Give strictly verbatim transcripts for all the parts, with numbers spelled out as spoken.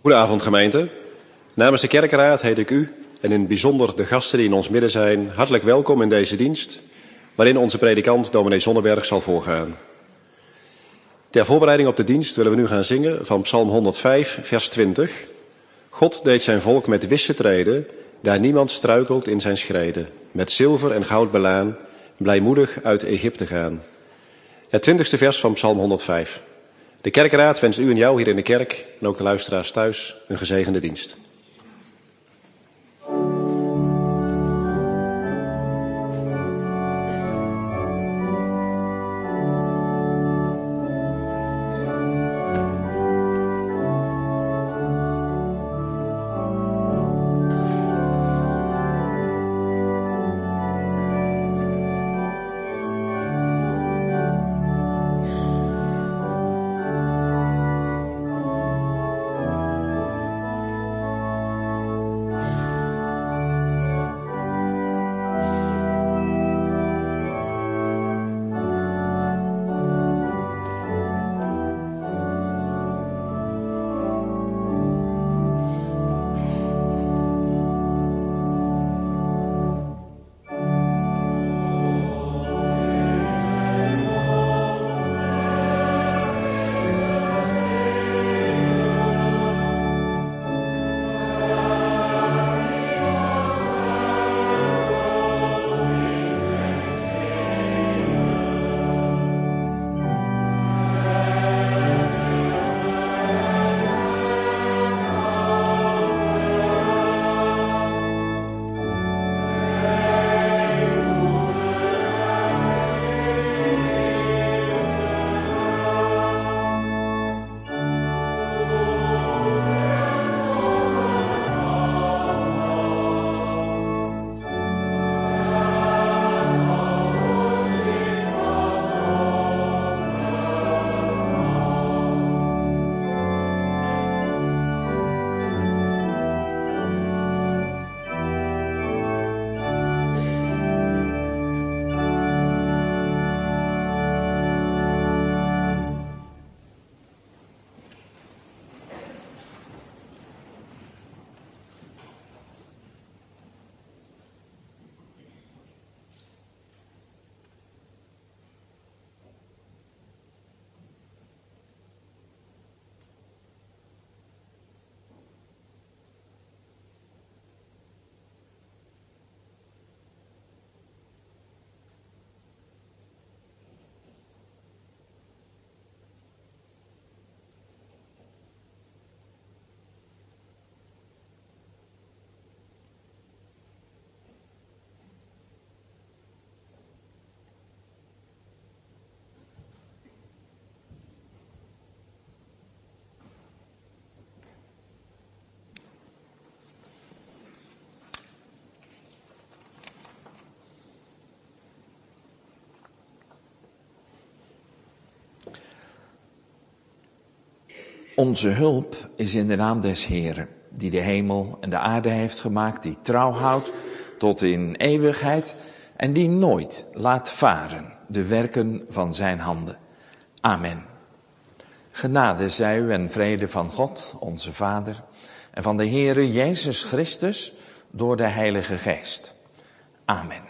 Goedenavond gemeente. Namens de kerkenraad heet ik u en in het bijzonder de gasten die in ons midden zijn hartelijk welkom in deze dienst, waarin onze predikant dominee Zonneberg zal voorgaan. Ter voorbereiding op de dienst willen we nu gaan zingen van Psalm honderdvijf, vers twintig. God deed zijn volk met wisse treden, daar niemand struikelt in zijn schreden, met zilver en goud belaan, blijmoedig uit Egypte gaan. Het twintigste vers van Psalm honderdvijf. De kerkenraad wenst u en jou hier in de kerk en ook de luisteraars thuis een gezegende dienst. Onze hulp is in de naam des Heeren, die de hemel en de aarde heeft gemaakt, die trouw houdt tot in eeuwigheid en die nooit laat varen de werken van zijn handen. Amen. Genade zij u en vrede van God, onze Vader, en van de Heere Jezus Christus door de Heilige Geest. Amen.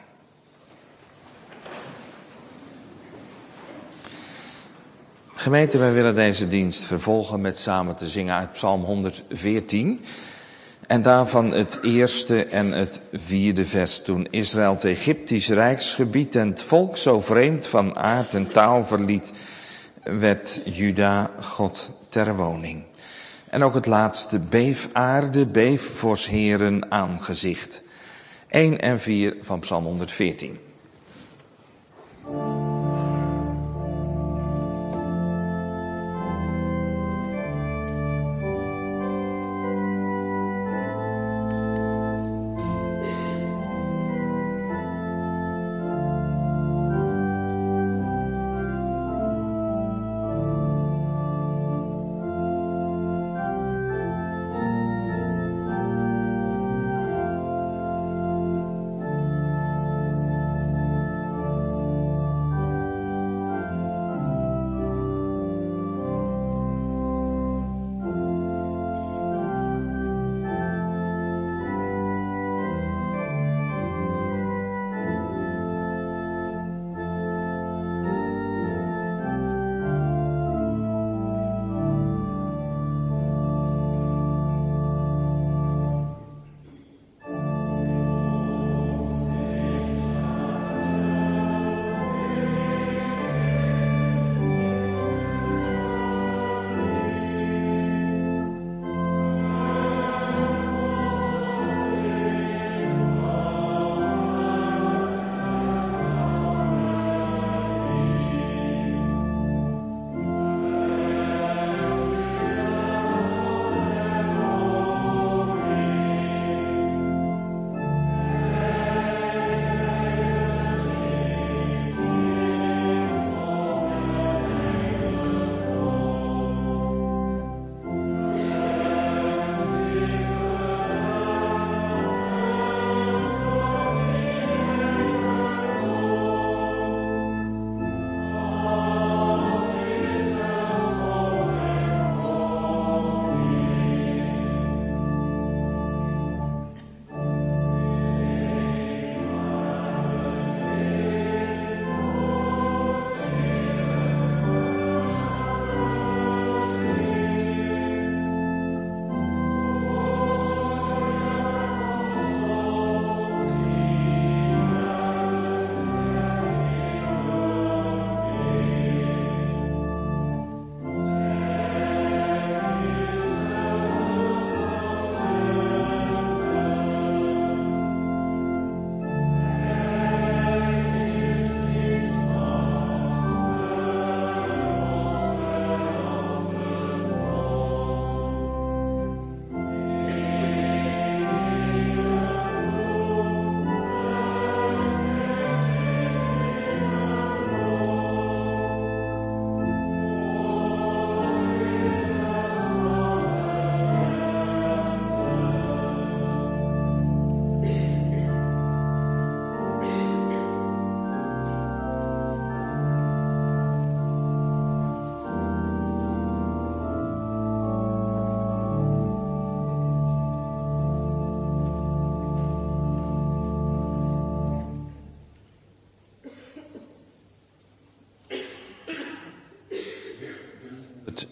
Gemeente, wij willen deze dienst vervolgen met samen te zingen uit Psalm honderdveertien. En daarvan het eerste en het vierde vers. Toen Israël het Egyptisch rijksgebied en het volk zo vreemd van aard en taal verliet, werd Juda God ter woning. En ook het laatste, beef aarde, beef voor 's Heeren aangezicht. een en vier van Psalm honderdveertien.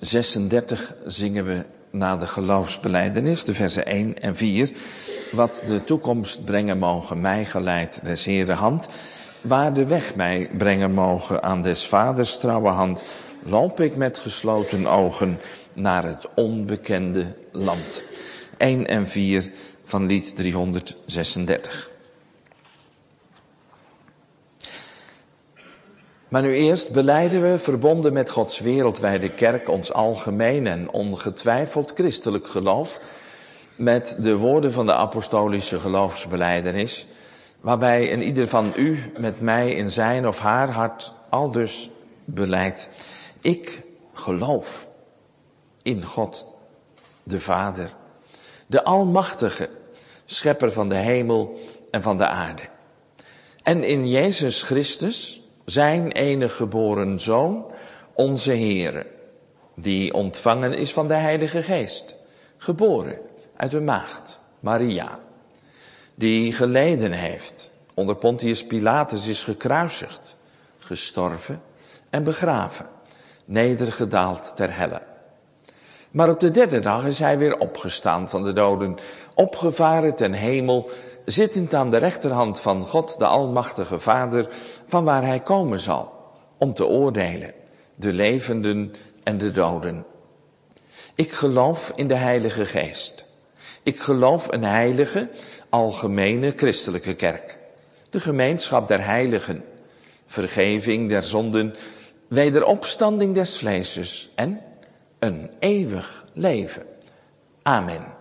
zesendertig zingen we na de geloofsbelijdenis, de versen één en vier. Wat de toekomst brengen mogen, mij geleid des Heere hand. Waar de weg mij brengen mogen, aan des vaders trouwe hand. Loop ik met gesloten ogen naar het onbekende land. één en vier van lied driehonderdzesendertig. Maar nu eerst belijden we, verbonden met Gods wereldwijde kerk, ons algemeen en ongetwijfeld christelijk geloof, met de woorden van de apostolische geloofsbelijdenis, waarbij een ieder van u met mij in zijn of haar hart aldus belijdt: ik geloof in God, de Vader, de Almachtige, schepper van de hemel en van de aarde. En in Jezus Christus, zijn enige geboren Zoon, onze Heere, die ontvangen is van de Heilige Geest, geboren uit de maagd, Maria, die geleden heeft, onder Pontius Pilatus is gekruisigd, gestorven en begraven, nedergedaald ter helle. Maar op de derde dag is hij weer opgestaan van de doden, opgevaren ten hemel, zittend aan de rechterhand van God, de Almachtige Vader, van waar hij komen zal, om te oordelen, de levenden en de doden. Ik geloof in de Heilige Geest. Ik geloof een heilige, algemene christelijke kerk. De gemeenschap der heiligen, vergeving der zonden, wederopstanding des vleeses en een eeuwig leven. Amen.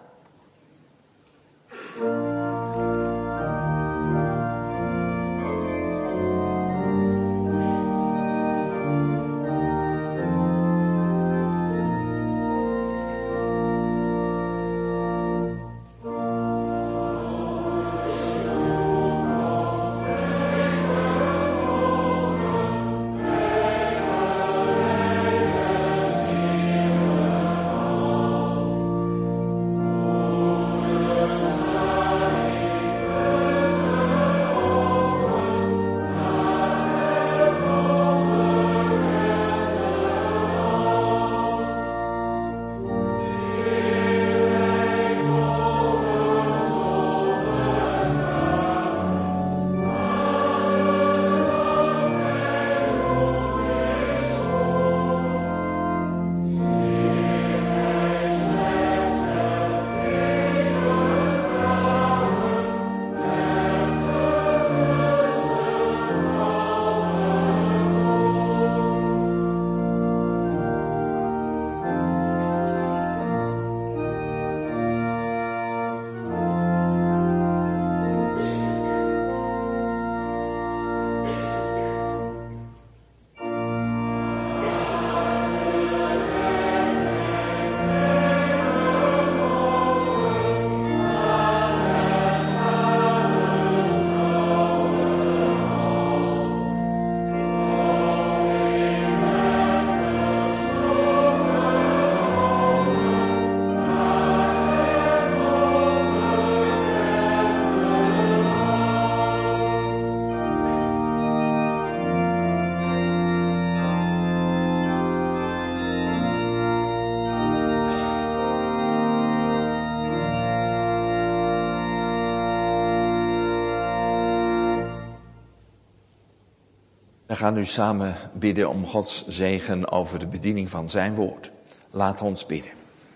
We gaan nu samen bidden om Gods zegen over de bediening van zijn woord. Laat ons bidden.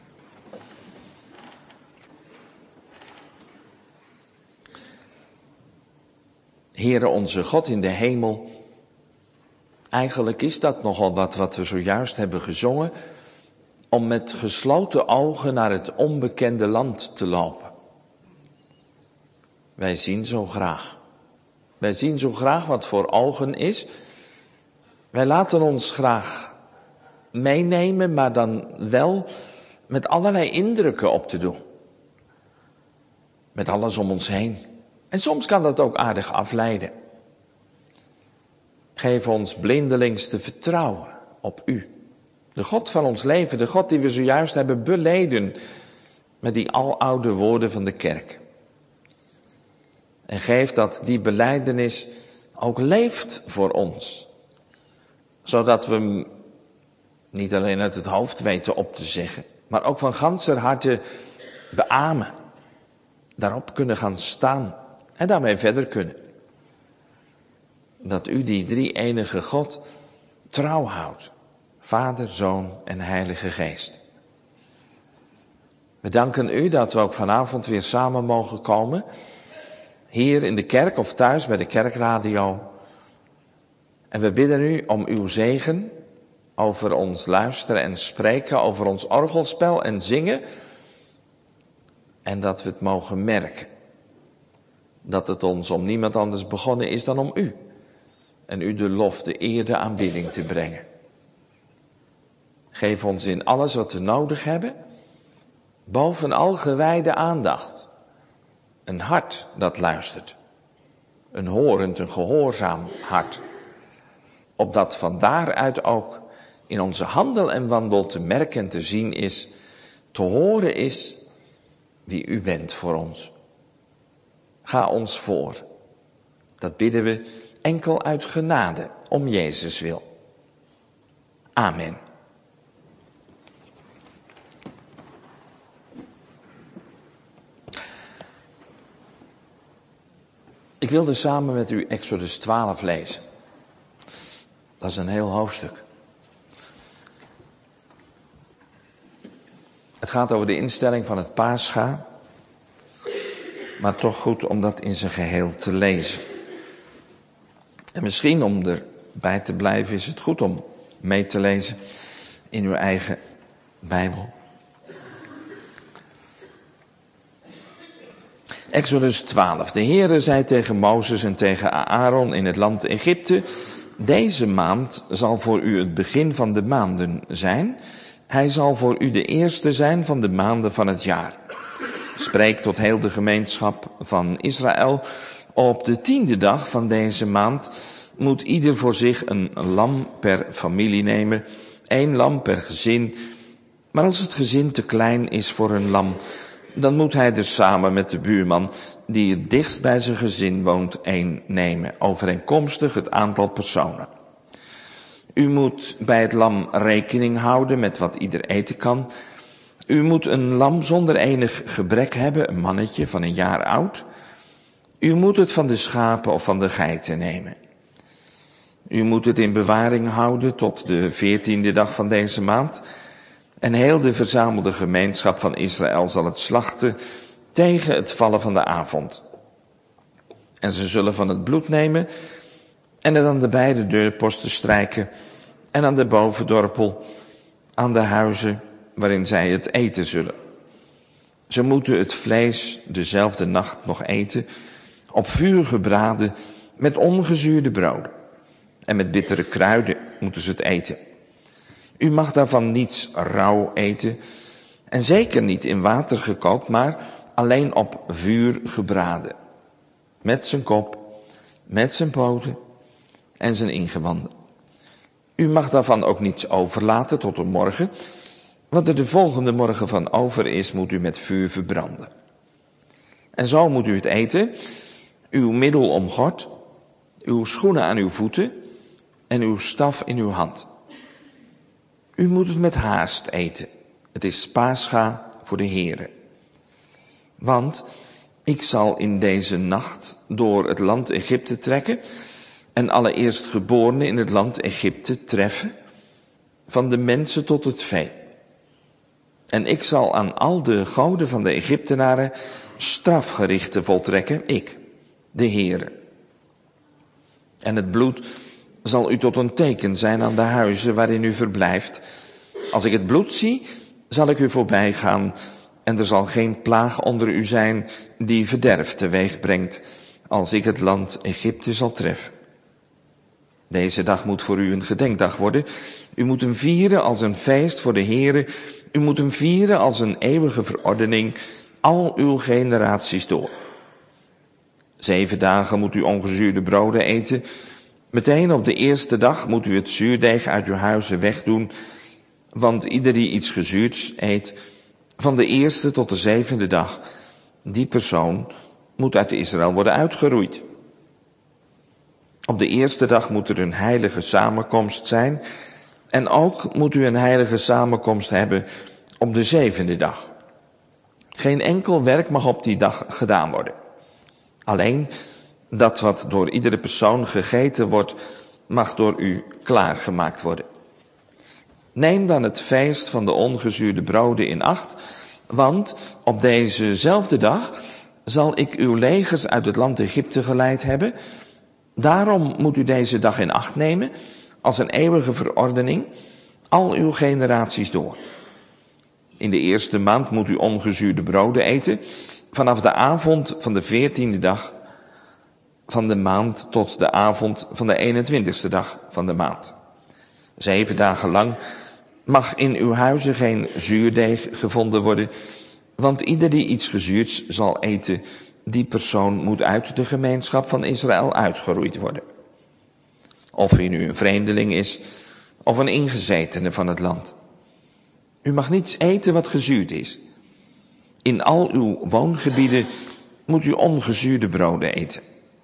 Heere onze God in de hemel, eigenlijk is dat nogal wat wat we zojuist hebben gezongen, om met gesloten ogen naar het onbekende land te lopen. Wij zien zo graag. Wij zien zo graag wat voor ogen is. Wij laten ons graag meenemen, maar dan wel met allerlei indrukken op te doen. Met alles om ons heen. En soms kan dat ook aardig afleiden. Geef ons blindelings te vertrouwen op u. De God van ons leven, de God die we zojuist hebben beleden met die aloude woorden van de kerk. En geef dat die belijdenis ook leeft voor ons. Zodat we Niet alleen uit het hoofd weten op te zeggen, maar ook van ganser harte beamen. Daarop kunnen gaan staan en daarmee verder kunnen. Dat u die drie enige God trouw houdt. Vader, Zoon en Heilige Geest. We danken u dat we ook vanavond weer samen mogen komen. Hier in de kerk of thuis bij de kerkradio. En we bidden u om uw zegen over ons luisteren en spreken, over ons orgelspel en zingen. En dat we het mogen merken. Dat het ons om niemand anders begonnen is dan om u. En u de lof, de eer, de aanbidding te brengen. Geef ons in alles wat we nodig hebben, bovenal gewijde aandacht. Een hart dat luistert. Een horend, een gehoorzaam hart. Opdat van daaruit ook in onze handel en wandel te merken en te zien is, te horen is wie u bent voor ons. Ga ons voor. Dat bidden we enkel uit genade om Jezus wil. Amen. Ik wilde samen met u Exodus twaalf lezen. Dat is een heel hoofdstuk. Het gaat over de instelling van het Pascha, maar toch goed om dat in zijn geheel te lezen. En misschien om erbij te blijven is het goed om mee te lezen in uw eigen Bijbel. Exodus twaalf. De Heere zei tegen Mozes en tegen Aaron in het land Egypte: deze maand zal voor u het begin van de maanden zijn. Hij zal voor u de eerste zijn van de maanden van het jaar. Spreek tot heel de gemeenschap van Israël. Op de tiende dag van deze maand moet ieder voor zich een lam per familie nemen. Één lam per gezin. Maar als het gezin te klein is voor een lam, dan moet hij er samen met de buurman die het dichtst bij zijn gezin woont één nemen. Overeenkomstig het aantal personen. U moet bij het lam rekening houden met wat ieder eten kan. U moet een lam zonder enig gebrek hebben, een mannetje van een jaar oud. U moet het van de schapen of van de geiten nemen. U moet het in bewaring houden tot de veertiende dag van deze maand. En heel de verzamelde gemeenschap van Israël zal het slachten tegen het vallen van de avond. En ze zullen van het bloed nemen en het aan de beide deurposten strijken en aan de bovendorpel, aan de huizen waarin zij het eten zullen. Ze moeten het vlees dezelfde nacht nog eten, op vuur gebraden met ongezuurde broden. En met bittere kruiden moeten ze het eten. U mag daarvan niets rauw eten, en zeker niet in water gekookt, maar alleen op vuur gebraden. Met zijn kop, met zijn poten en zijn ingewanden. U mag daarvan ook niets overlaten tot de morgen. Wat er de volgende morgen van over is, moet u met vuur verbranden. En zo moet u het eten, uw middel omgord, uw schoenen aan uw voeten en uw staf in uw hand. U moet het met haast eten. Het is Pascha voor de Heere. Want ik zal in deze nacht door het land Egypte trekken en alle eerstgeborenen in het land Egypte treffen, van de mensen tot het vee. En ik zal aan al de goden van de Egyptenaren strafgerichten voltrekken, ik, de Heere. En het bloed zal u tot een teken zijn aan de huizen waarin u verblijft. Als ik het bloed zie, zal ik u voorbij gaan, en er zal geen plaag onder u zijn die verderf teweeg brengt, als ik het land Egypte zal treffen. Deze dag moet voor u een gedenkdag worden. U moet hem vieren als een feest voor de Heere. U moet hem vieren als een eeuwige verordening, al uw generaties door. Zeven dagen moet u ongezuurde broden eten. Meteen op de eerste dag moet u het zuurdeeg uit uw huizen wegdoen, want ieder die iets gezuurds eet, van de eerste tot de zevende dag, die persoon moet uit Israël worden uitgeroeid. Op de eerste dag moet er een heilige samenkomst zijn En ook moet u een heilige samenkomst hebben op de zevende dag. Geen enkel werk mag op die dag gedaan worden. Alleen dat wat door iedere persoon gegeten wordt, mag door u klaargemaakt worden. Neem dan het feest van de ongezuurde broden in acht, want op dezezelfde dag zal ik uw legers uit het land Egypte geleid hebben. Daarom moet u deze dag in acht nemen, als een eeuwige verordening, al uw generaties door. In de eerste maand moet u ongezuurde broden eten, vanaf de avond van de veertiende dag van de maand tot de avond van de eenentwintigste dag van de maand. Zeven dagen lang mag in uw huizen geen zuurdeeg gevonden worden, want ieder die iets gezuurds zal eten, die persoon moet uit de gemeenschap van Israël uitgeroeid worden. Of hij nu een vreemdeling is, of een ingezetene van het land. U mag niets eten wat gezuurd is. In al uw woongebieden moet u ongezuurde broden eten.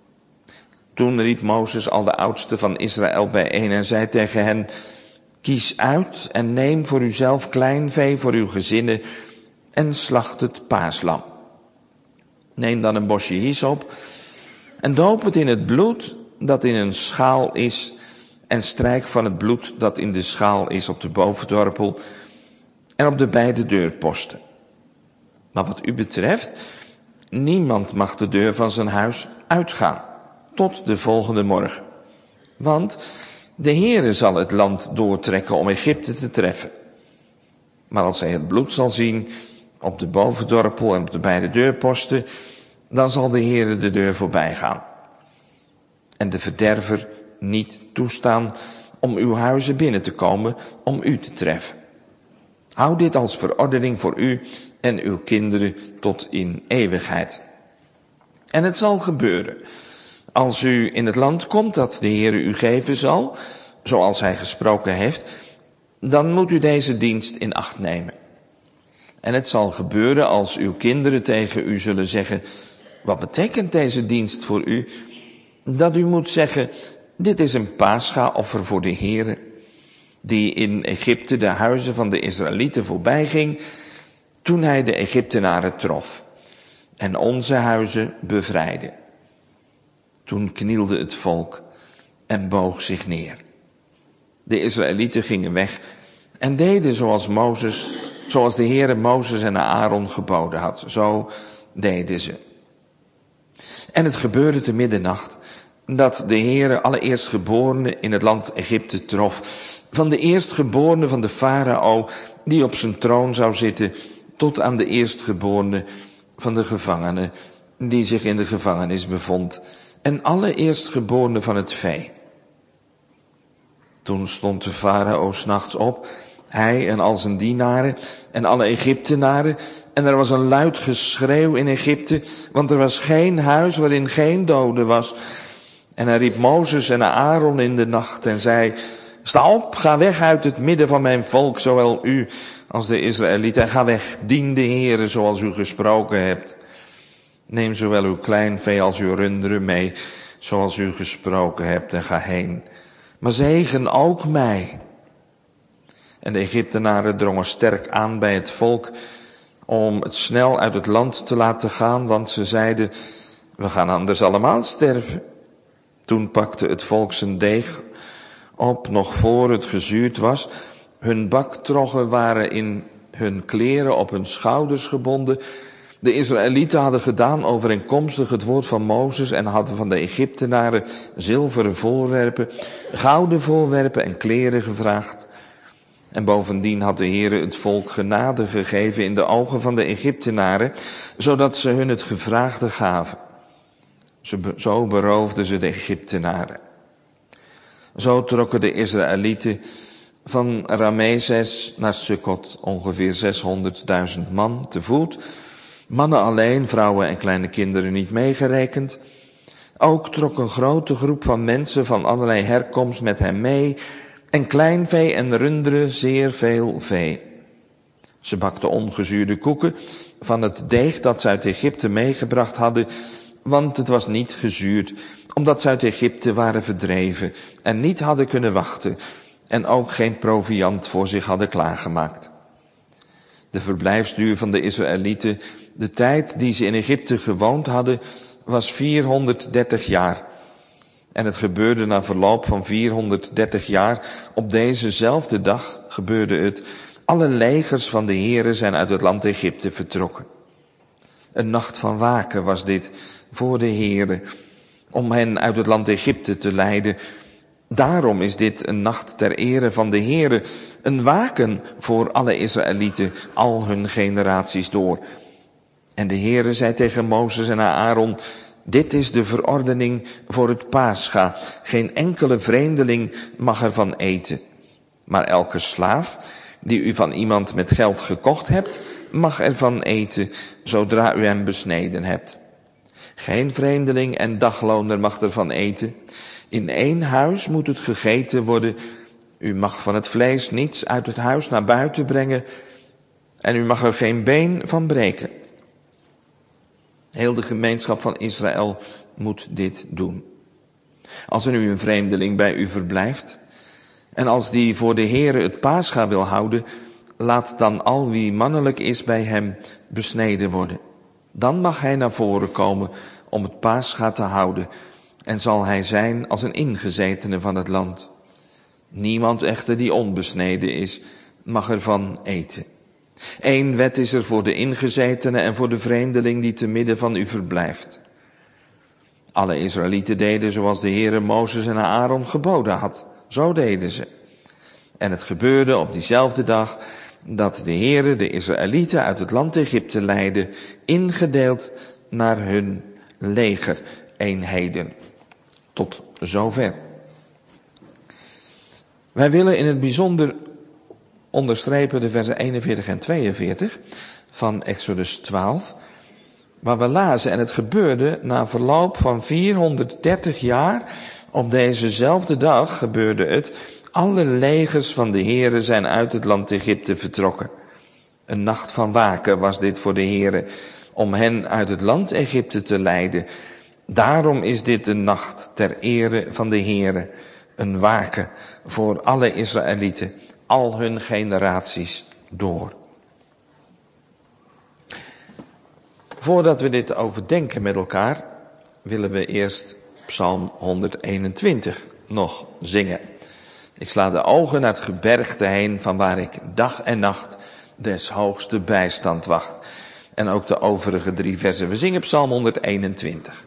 Toen riep Mozes al de oudsten van Israël bijeen en zei tegen hen: kies uit en neem voor uzelf klein vee voor uw gezinnen en slacht het paaslam. Neem dan een bosje hyssop en doop het in het bloed dat in een schaal is en strijk van het bloed dat in de schaal is op de bovendorpel en op de beide deurposten. Maar wat u betreft, niemand mag de deur van zijn huis uitgaan tot de volgende morgen. Want de Heere zal het land doortrekken om Egypte te treffen. Maar als hij het bloed zal zien op de bovendorpel en op de beide deurposten, dan zal de Heere de deur voorbij gaan. En de verderver niet toestaan om uw huizen binnen te komen om u te treffen. Hou dit als verordening voor u en uw kinderen tot in eeuwigheid. En het zal gebeuren, als u in het land komt dat de Heere u geven zal, zoals hij gesproken heeft, dan moet u deze dienst in acht nemen. En het zal gebeuren als uw kinderen tegen u zullen zeggen: wat betekent deze dienst voor u? Dat u moet zeggen: dit is een Pascha-offer voor de Heere, die in Egypte de huizen van de Israëlieten voorbij ging, toen hij de Egyptenaren trof en onze huizen bevrijdde. Toen knielde het volk en boog zich neer. De Israëlieten gingen weg en deden zoals Mozes, zoals de Heere Mozes en Aaron geboden had. Zo deden ze. En het gebeurde te middernacht dat de Heere alle eerstgeborenen in het land Egypte trof, van de eerstgeborene van de farao die op zijn troon zou zitten, tot aan de eerstgeborene van de gevangene die zich in de gevangenis bevond, en alle eerstgeborenen van het vee. Toen stond de farao 's nachts op, hij en al zijn dienaren en alle Egyptenaren, en er was een luid geschreeuw in Egypte, want er was geen huis waarin geen dode was. En hij riep Mozes en Aaron in de nacht en zei: sta op, ga weg uit het midden van mijn volk, zowel u als de Israëlieten. Ga weg, dien de Heere zoals u gesproken hebt. Neem zowel uw klein vee als uw runderen mee, zoals u gesproken hebt, en ga heen. Maar zegen ook mij. En de Egyptenaren drongen sterk aan bij het volk om het snel uit het land te laten gaan, want ze zeiden: we gaan anders allemaal sterven. Toen pakte het volk zijn deeg op, nog voor het gezuurd was. Hun baktroggen waren in hun kleren op hun schouders gebonden. De Israëlieten hadden gedaan overeenkomstig het woord van Mozes en hadden van de Egyptenaren zilveren voorwerpen, gouden voorwerpen en kleren gevraagd. En bovendien had de Heere het volk genade gegeven in de ogen van de Egyptenaren, zodat ze hun het gevraagde gaven. Zo beroofden ze de Egyptenaren. Zo trokken de Israëlieten van Ramezes naar Sukkot, ongeveer zeshonderdduizend man te voet. Mannen alleen, vrouwen en kleine kinderen niet meegerekend. Ook trok een grote groep van mensen van allerlei herkomst met hem mee, en kleinvee en runderen, zeer veel vee. Ze bakten ongezuurde koeken van het deeg dat ze uit Egypte meegebracht hadden, want het was niet gezuurd, omdat ze uit Egypte waren verdreven en niet hadden kunnen wachten en ook geen proviand voor zich hadden klaargemaakt. De verblijfsduur van de Israëlieten, de tijd die ze in Egypte gewoond hadden, was vierhonderddertig jaar. En het gebeurde na verloop van vierhonderddertig jaar, op dezezelfde dag gebeurde het, alle legers van de Heere zijn uit het land Egypte vertrokken. Een nacht van waken was dit voor de Heere, om hen uit het land Egypte te leiden. Daarom is dit een nacht ter ere van de Heere, een waken voor alle Israëlieten, al hun generaties door. En de Heere zei tegen Mozes en Aaron, dit is de verordening voor het Pascha. Geen enkele vreemdeling mag ervan eten. Maar elke slaaf die u van iemand met geld gekocht hebt, mag ervan eten, zodra u hem besneden hebt. Geen vreemdeling en dagloner mag ervan eten. In één huis moet het gegeten worden. U mag van het vlees niets uit het huis naar buiten brengen en u mag er geen been van breken. Heel de gemeenschap van Israël moet dit doen. Als er nu een vreemdeling bij u verblijft en als die voor de Heere het Pascha wil houden, laat dan al wie mannelijk is bij hem besneden worden. Dan mag hij naar voren komen om het Pascha te houden en zal hij zijn als een ingezetene van het land. Niemand echter die onbesneden is, mag ervan eten. Eén wet is er voor de ingezetene en voor de vreemdeling die te midden van u verblijft. Alle Israëlieten deden zoals de Heere Mozes en Aaron geboden had. Zo deden ze. En het gebeurde op diezelfde dag dat de Heere de Israëlieten uit het land Egypte leidde, ingedeeld naar hun legereenheden. Tot zover. Wij willen in het bijzonder onderstrepen de versen eenenveertig en tweeënveertig van Exodus twaalf, waar we lazen, en het gebeurde na verloop van vierhonderddertig jaar, op dezezelfde dag gebeurde het, alle legers van de Heere zijn uit het land Egypte vertrokken. Een nacht van waken was dit voor de Heere, om hen uit het land Egypte te leiden. Daarom is dit een nacht ter ere van de Heere, een waken voor alle Israëlieten, al hun generaties door. Voordat we dit overdenken met elkaar, willen we eerst Psalm honderdeenentwintig nog zingen. Ik sla de ogen naar het gebergte heen, van waar ik dag en nacht des hoogste bijstand wacht. En ook de overige drie versen. We zingen Psalm honderdeenentwintig.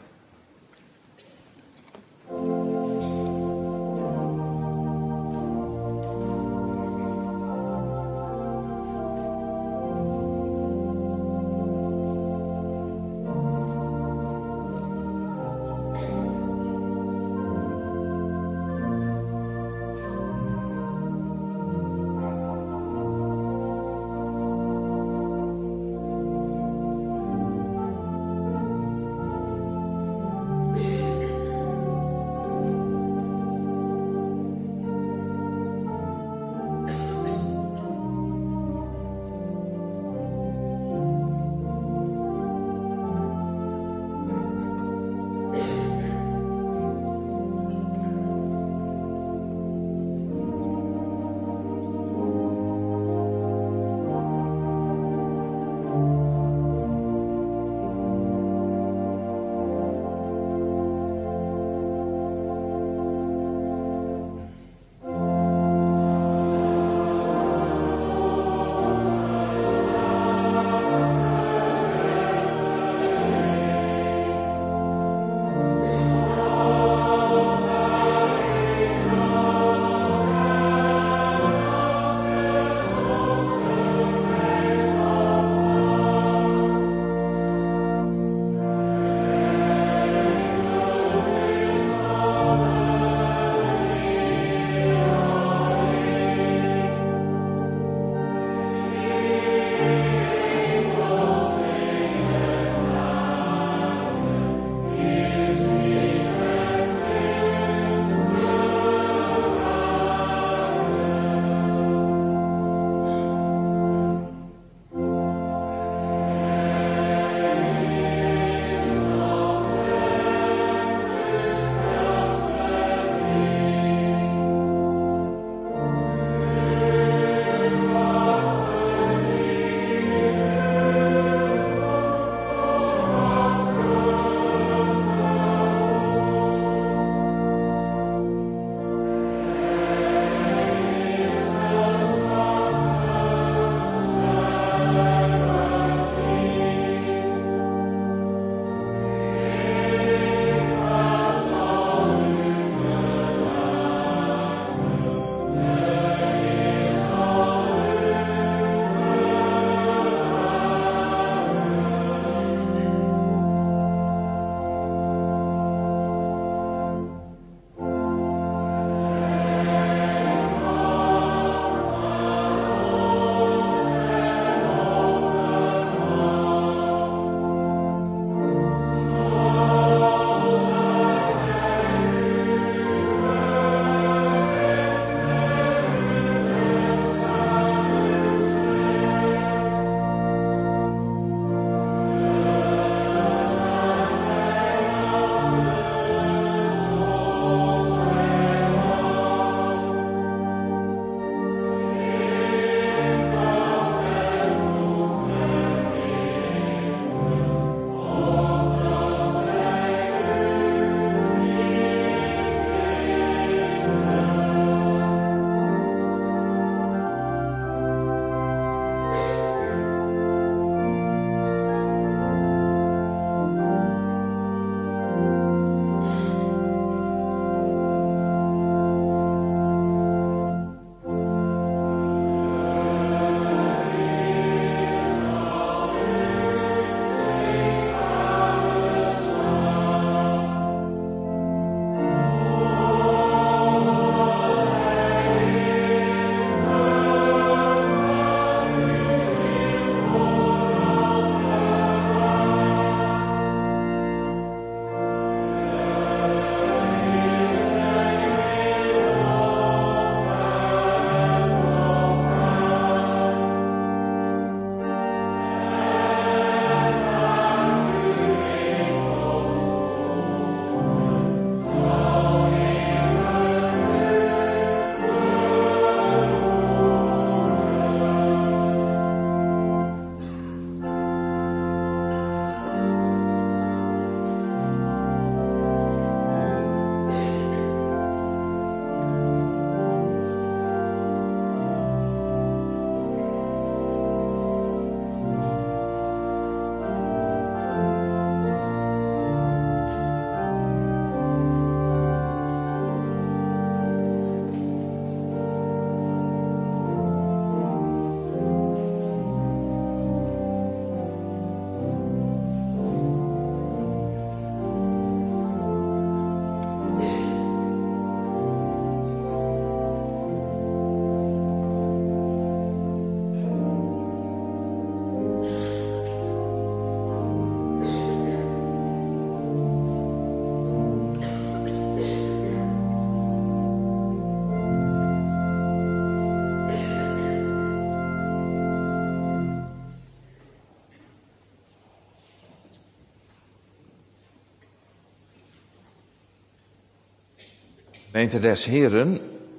Gemeente des Heren,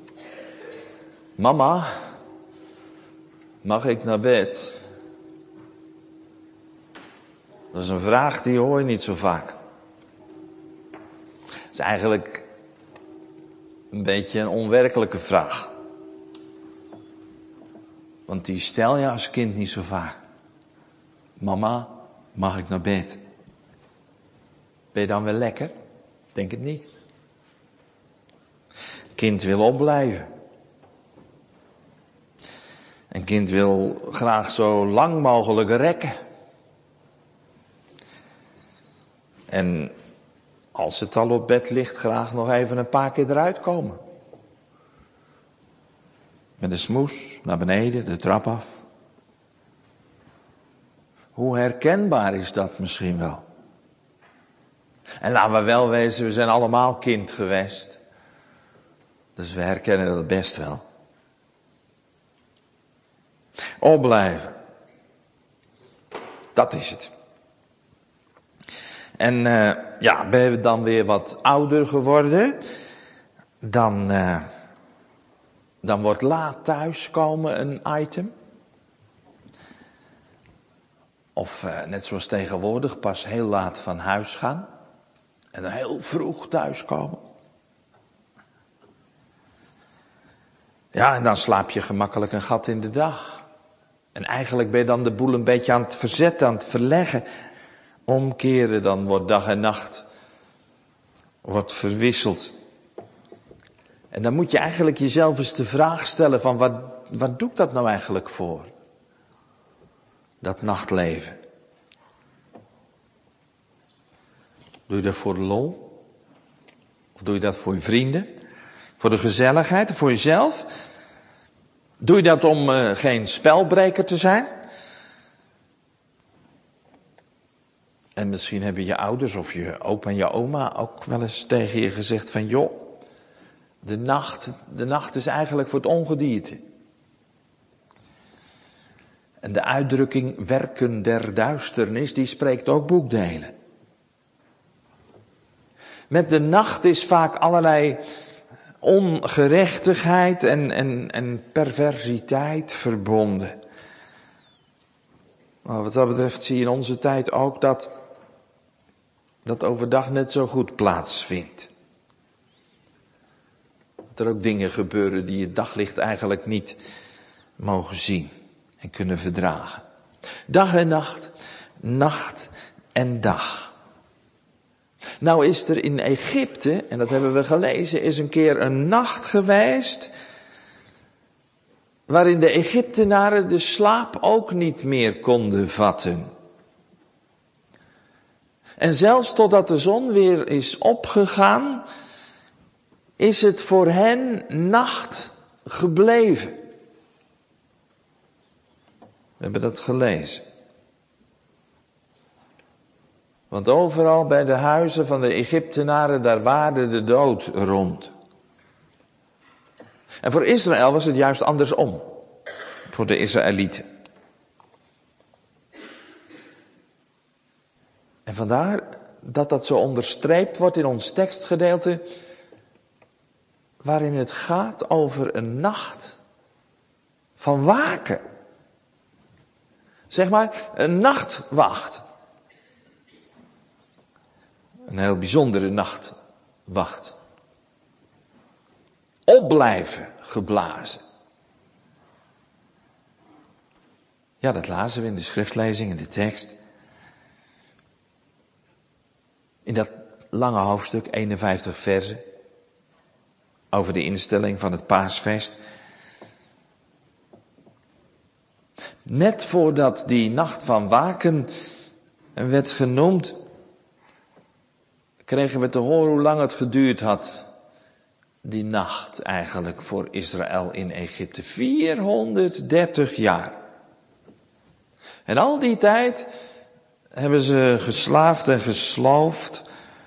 mama, mag ik naar bed? Dat is een vraag die hoor je niet zo vaak. Het is eigenlijk een beetje een onwerkelijke vraag. Want die stel je als kind niet zo vaak. Mama, mag ik naar bed? Ben je dan wel lekker? Denk het niet. Kind wil opblijven. Een kind wil graag zo lang mogelijk rekken. En als het al op bed ligt, graag nog even een paar keer eruit komen. Met een smoes naar beneden, de trap af. Hoe herkenbaar is dat misschien wel? En laten we wel wezen, we zijn allemaal kind geweest. Dus we herkennen dat best wel. Opblijven. Dat is het. En uh, ja, ben je dan weer wat ouder geworden, dan, uh, dan wordt laat thuiskomen een item. Of uh, net zoals tegenwoordig, pas heel laat van huis gaan en dan heel vroeg thuiskomen. Ja, en dan slaap je gemakkelijk een gat in de dag. En eigenlijk ben je dan de boel een beetje aan het verzetten, aan het verleggen. Omkeren, dan wordt dag en nacht wordt verwisseld. En dan moet je eigenlijk jezelf eens de vraag stellen van wat, wat doe ik dat nou eigenlijk voor? Dat nachtleven. Doe je dat voor de lol? Of doe je dat voor je vrienden? Voor de gezelligheid? Voor jezelf? Doe je dat om uh, geen spelbreker te zijn? En misschien hebben je ouders of je opa en je oma ook wel eens tegen je gezegd van joh, de nacht, de nacht is eigenlijk voor het ongedierte. En de uitdrukking werken der duisternis, die spreekt ook boekdelen. Met de nacht is vaak allerlei ongerechtigheid en, en, en perversiteit verbonden. Maar wat dat betreft zie je in onze tijd ook dat dat overdag net zo goed plaatsvindt. Dat er ook dingen gebeuren die het daglicht eigenlijk niet mogen zien en kunnen verdragen. Dag en nacht, nacht en dag. Nou is er in Egypte, en dat hebben we gelezen, is een keer een nacht geweest waarin de Egyptenaren de slaap ook niet meer konden vatten. En zelfs totdat de zon weer is opgegaan, is het voor hen nacht gebleven. We hebben dat gelezen. Want overal bij de huizen van de Egyptenaren, daar waarde de dood rond. En voor Israël was het juist andersom. Voor de Israëlieten. En vandaar dat dat zo onderstreept wordt in ons tekstgedeelte, waarin het gaat over een nacht van waken. Zeg maar, een nachtwacht. Een heel bijzondere nachtwacht. Opblijven geblazen. Ja, dat lazen we in de schriftlezing, in de tekst. In dat lange hoofdstuk, eenenvijftig versen. Over de instelling van het paasfeest. Net voordat die nacht van waken werd genoemd, kregen we te horen hoe lang het geduurd had. Die nacht eigenlijk voor Israël in Egypte. vierhonderddertig jaar. En al die tijd hebben ze geslaafd en gesloofd.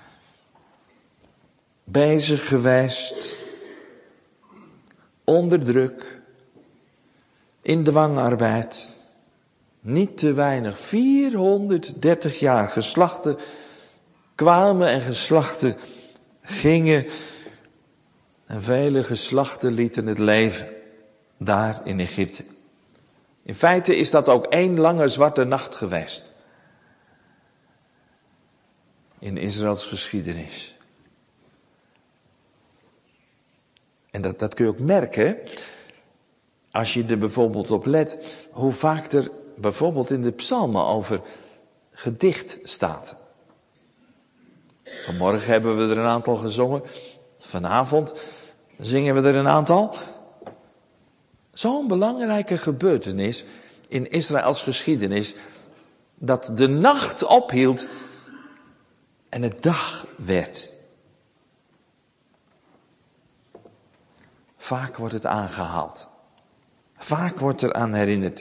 Bezig geweest. Onder druk. In dwangarbeid. Niet te weinig. vierhonderddertig jaar. Geslachten kwamen en geslachten gingen. En vele geslachten lieten het leven daar in Egypte. In feite is dat ook één lange zwarte nacht geweest. In Israëls geschiedenis. En dat, dat kun je ook merken, als je er bijvoorbeeld op let, hoe vaak er bijvoorbeeld in de psalmen over gedicht staat. Vanmorgen hebben we er een aantal gezongen, vanavond zingen we er een aantal. Zo'n belangrijke gebeurtenis in Israëls geschiedenis, dat de nacht ophield en het dag werd. Vaak wordt het aangehaald. Vaak wordt er aan herinnerd.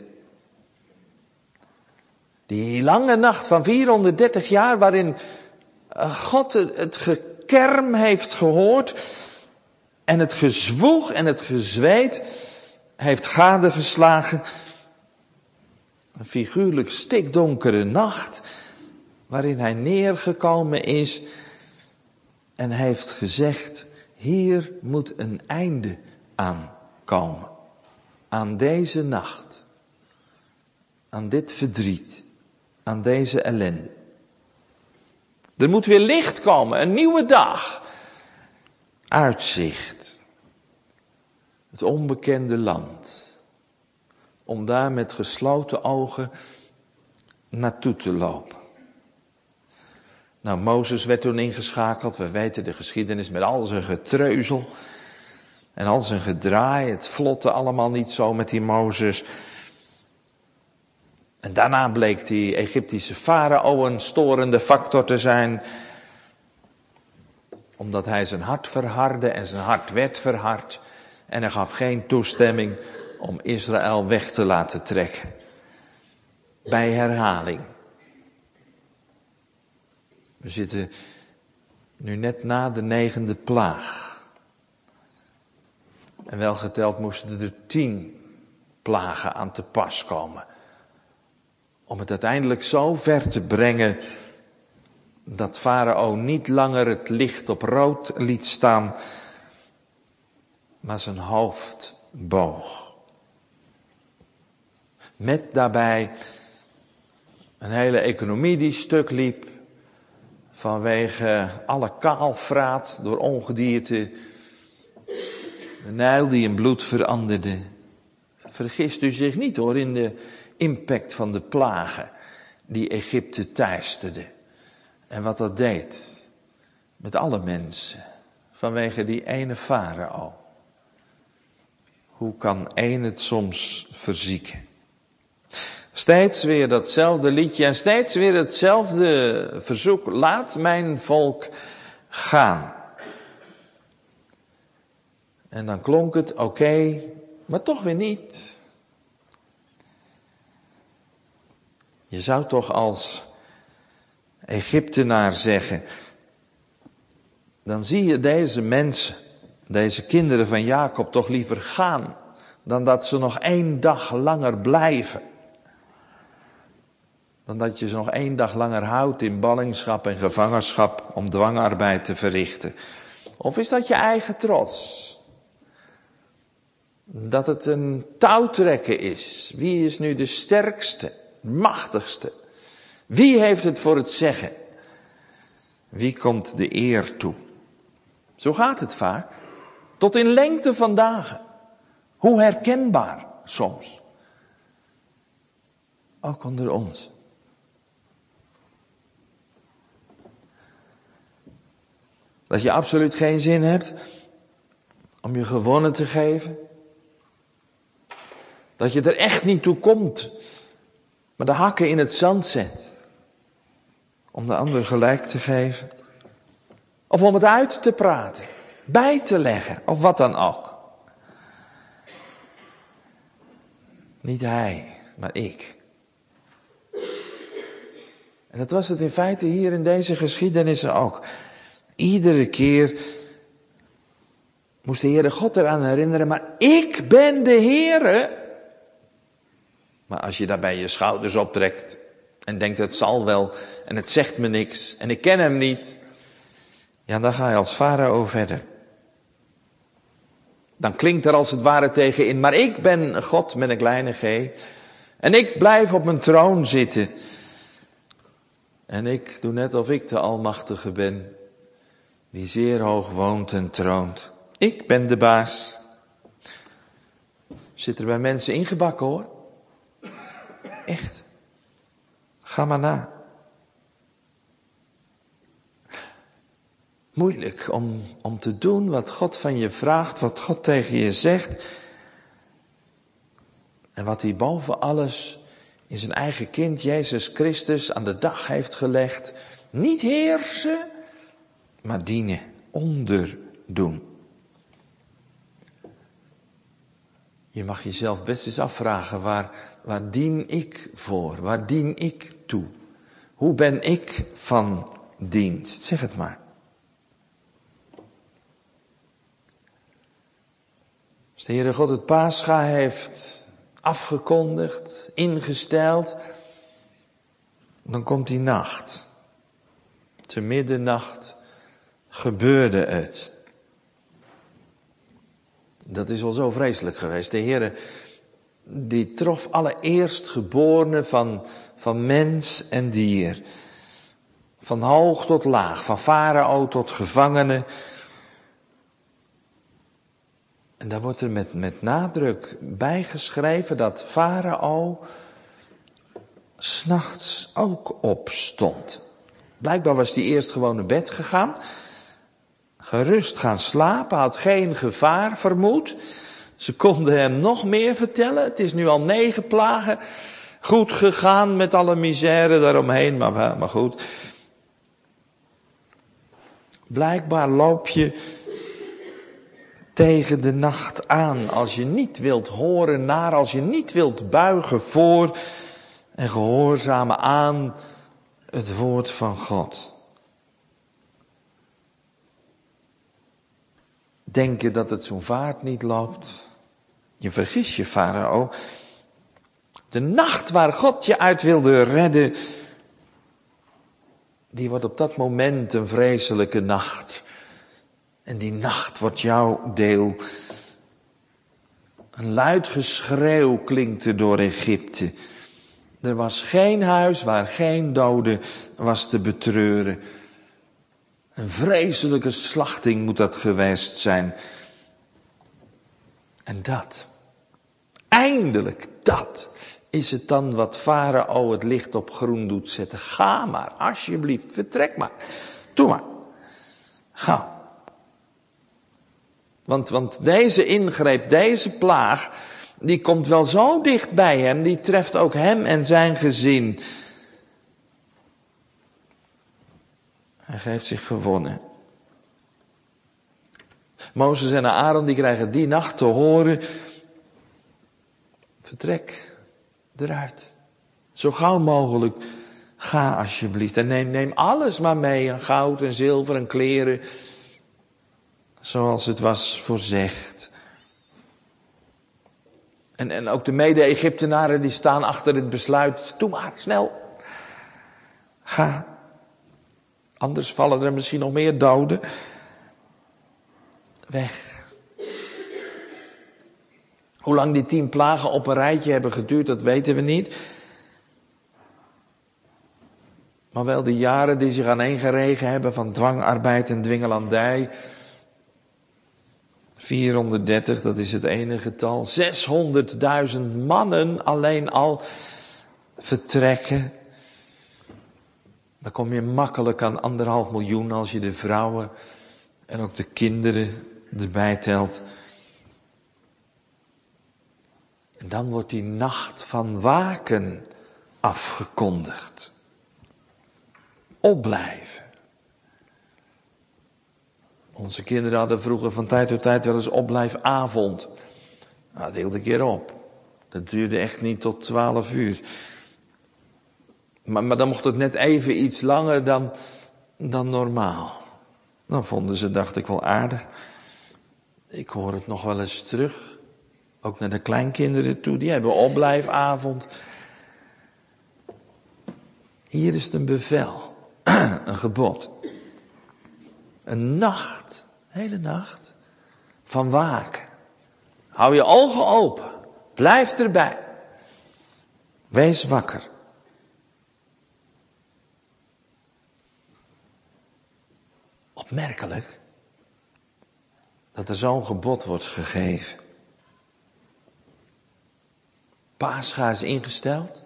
Die lange nacht van vierhonderddertig jaar waarin God het gekerm heeft gehoord en het gezwoeg en het gezweet heeft gadegeslagen. Een figuurlijk stikdonkere nacht waarin hij neergekomen is en heeft gezegd, hier moet een einde aan komen. Aan deze nacht. Aan dit verdriet. Aan deze ellende. Er moet weer licht komen, een nieuwe dag. Uitzicht. Het onbekende land. Om daar met gesloten ogen naartoe te lopen. Nou, Mozes werd toen ingeschakeld. We weten de geschiedenis met al zijn getreuzel. En al zijn gedraai. Het vlotte allemaal niet zo met die Mozes. En daarna bleek die Egyptische farao een storende factor te zijn. Omdat hij zijn hart verhardde en zijn hart werd verhard. En hij gaf geen toestemming om Israël weg te laten trekken. Bij herhaling. We zitten nu net na de negende plaag. En wel geteld moesten er tien plagen aan te pas komen. Om het uiteindelijk zo ver te brengen dat Farao niet langer het licht op rood liet staan, maar zijn hoofd boog. Met daarbij een hele economie die stuk liep, vanwege alle kaalvraat door ongedierte, de Nijl die in bloed veranderde. Vergist u zich niet hoor in de impact van de plagen die Egypte teisterde. En wat dat deed met alle mensen vanwege die ene farao. Hoe kan één het soms verzieken? Steeds weer datzelfde liedje en steeds weer hetzelfde verzoek. Laat mijn volk gaan. En dan klonk het oké, okay, maar toch weer niet. Je zou toch als Egyptenaar zeggen, dan zie je deze mensen, deze kinderen van Jacob toch liever gaan, dan dat ze nog één dag langer blijven. Dan dat je ze nog één dag langer houdt in ballingschap en gevangenschap om dwangarbeid te verrichten. Of is dat je eigen trots? Dat het een touwtrekken is. Wie is nu de sterkste, machtigste? Wie heeft het voor het zeggen? Wie komt de eer toe? Zo gaat het vaak. Tot in lengte van dagen. Hoe herkenbaar soms. Ook onder ons. Dat je absoluut geen zin hebt om je gewonnen te geven. Dat je er echt niet toe komt, maar de hakken in het zand zet. Om de ander gelijk te geven. Of om het uit te praten, bij te leggen, of wat dan ook. Niet hij, maar ik. En dat was het in feite hier in deze geschiedenissen ook. Iedere keer moest de Heere God eraan herinneren, maar ik ben de Heere. Maar als je daarbij je schouders optrekt en denkt het zal wel en het zegt me niks en ik ken hem niet, ja dan ga je als farao verder. Dan klinkt er als het ware tegenin, maar ik ben God met een kleine g. En ik blijf op mijn troon zitten. En ik doe net of ik de Almachtige ben, die zeer hoog woont en troont. Ik ben de baas. Zit er bij mensen ingebakken hoor. Echt. Ga maar na. Moeilijk om, om te doen wat God van je vraagt, wat God tegen je zegt. En wat hij boven alles in zijn eigen kind Jezus Christus aan de dag heeft gelegd. Niet heersen, maar dienen, onderdoen. Je mag jezelf best eens afvragen, waar, waar dien ik voor? Waar dien ik toe? Hoe ben ik van dienst? Zeg het maar. Als de Heere God het Pascha heeft afgekondigd, ingesteld, dan komt die nacht. Te middernacht gebeurde het. Dat is wel zo vreselijk geweest. De Heere, die trof alle eerstgeborenen van, van mens en dier. Van hoog tot laag, van farao tot gevangene. En daar wordt er met, met nadruk bijgeschreven dat farao 's nachts ook opstond. Blijkbaar was hij eerst gewoon naar bed gegaan. Gerust gaan slapen, had geen gevaar vermoed. Ze konden hem nog meer vertellen. Het is nu al negen plagen goed gegaan met alle misère daaromheen. Maar, maar goed. Blijkbaar loop je tegen de nacht aan. Als je niet wilt horen naar, als je niet wilt buigen voor en gehoorzamen aan het woord van God. Denken dat het zo'n vaart niet loopt. Je vergis je, farao. De nacht waar God je uit wilde redden, die wordt op dat moment een vreselijke nacht. En die nacht wordt jouw deel. Een luid geschreeuw klinkt er door Egypte. Er was geen huis waar geen dode was te betreuren. Een vreselijke slachting moet dat geweest zijn. En dat, eindelijk dat, is het dan wat farao het licht op groen doet zetten. Ga maar, alsjeblieft, vertrek maar. Doe maar. Ga. Want, want deze ingreep, deze plaag, die komt wel zo dicht bij hem, die treft ook hem en zijn gezin. Hij geeft zich gewonnen. Mozes en Aaron die krijgen die nacht te horen: vertrek eruit. Zo gauw mogelijk. Ga alsjeblieft. En neem, neem alles maar mee. En goud en zilver en kleren. Zoals het was voorzegd. En, en ook de mede-Egyptenaren die staan achter het besluit. Doe maar, snel. Ga. Anders vallen er misschien nog meer doden. Weg. Hoe lang die tien plagen op een rijtje hebben geduurd, dat weten we niet. Maar wel de jaren die zich aaneengeregen hebben van dwangarbeid en dwingelandij. vierhonderddertig, dat is het ene getal. zeshonderdduizend mannen alleen al vertrekken. Dan kom je makkelijk aan anderhalf miljoen als je de vrouwen en ook de kinderen erbij telt. En dan wordt die nacht van waken afgekondigd. Opblijven. Onze kinderen hadden vroeger van tijd tot tijd wel eens opblijfavond. Nou, dat hield een keer op. Dat duurde echt niet tot twaalf uur. Maar, maar dan mocht het net even iets langer dan, dan normaal. Dan vonden ze, dacht ik, wel aardig. Ik hoor het nog wel eens terug. Ook naar de kleinkinderen toe. Die hebben opblijfavond. Hier is het een bevel. Een gebod. Een nacht. Hele nacht. Van waken. Hou je ogen open. Blijf erbij. Wees wakker. Opmerkelijk dat er zo'n gebod wordt gegeven. Pascha is ingesteld.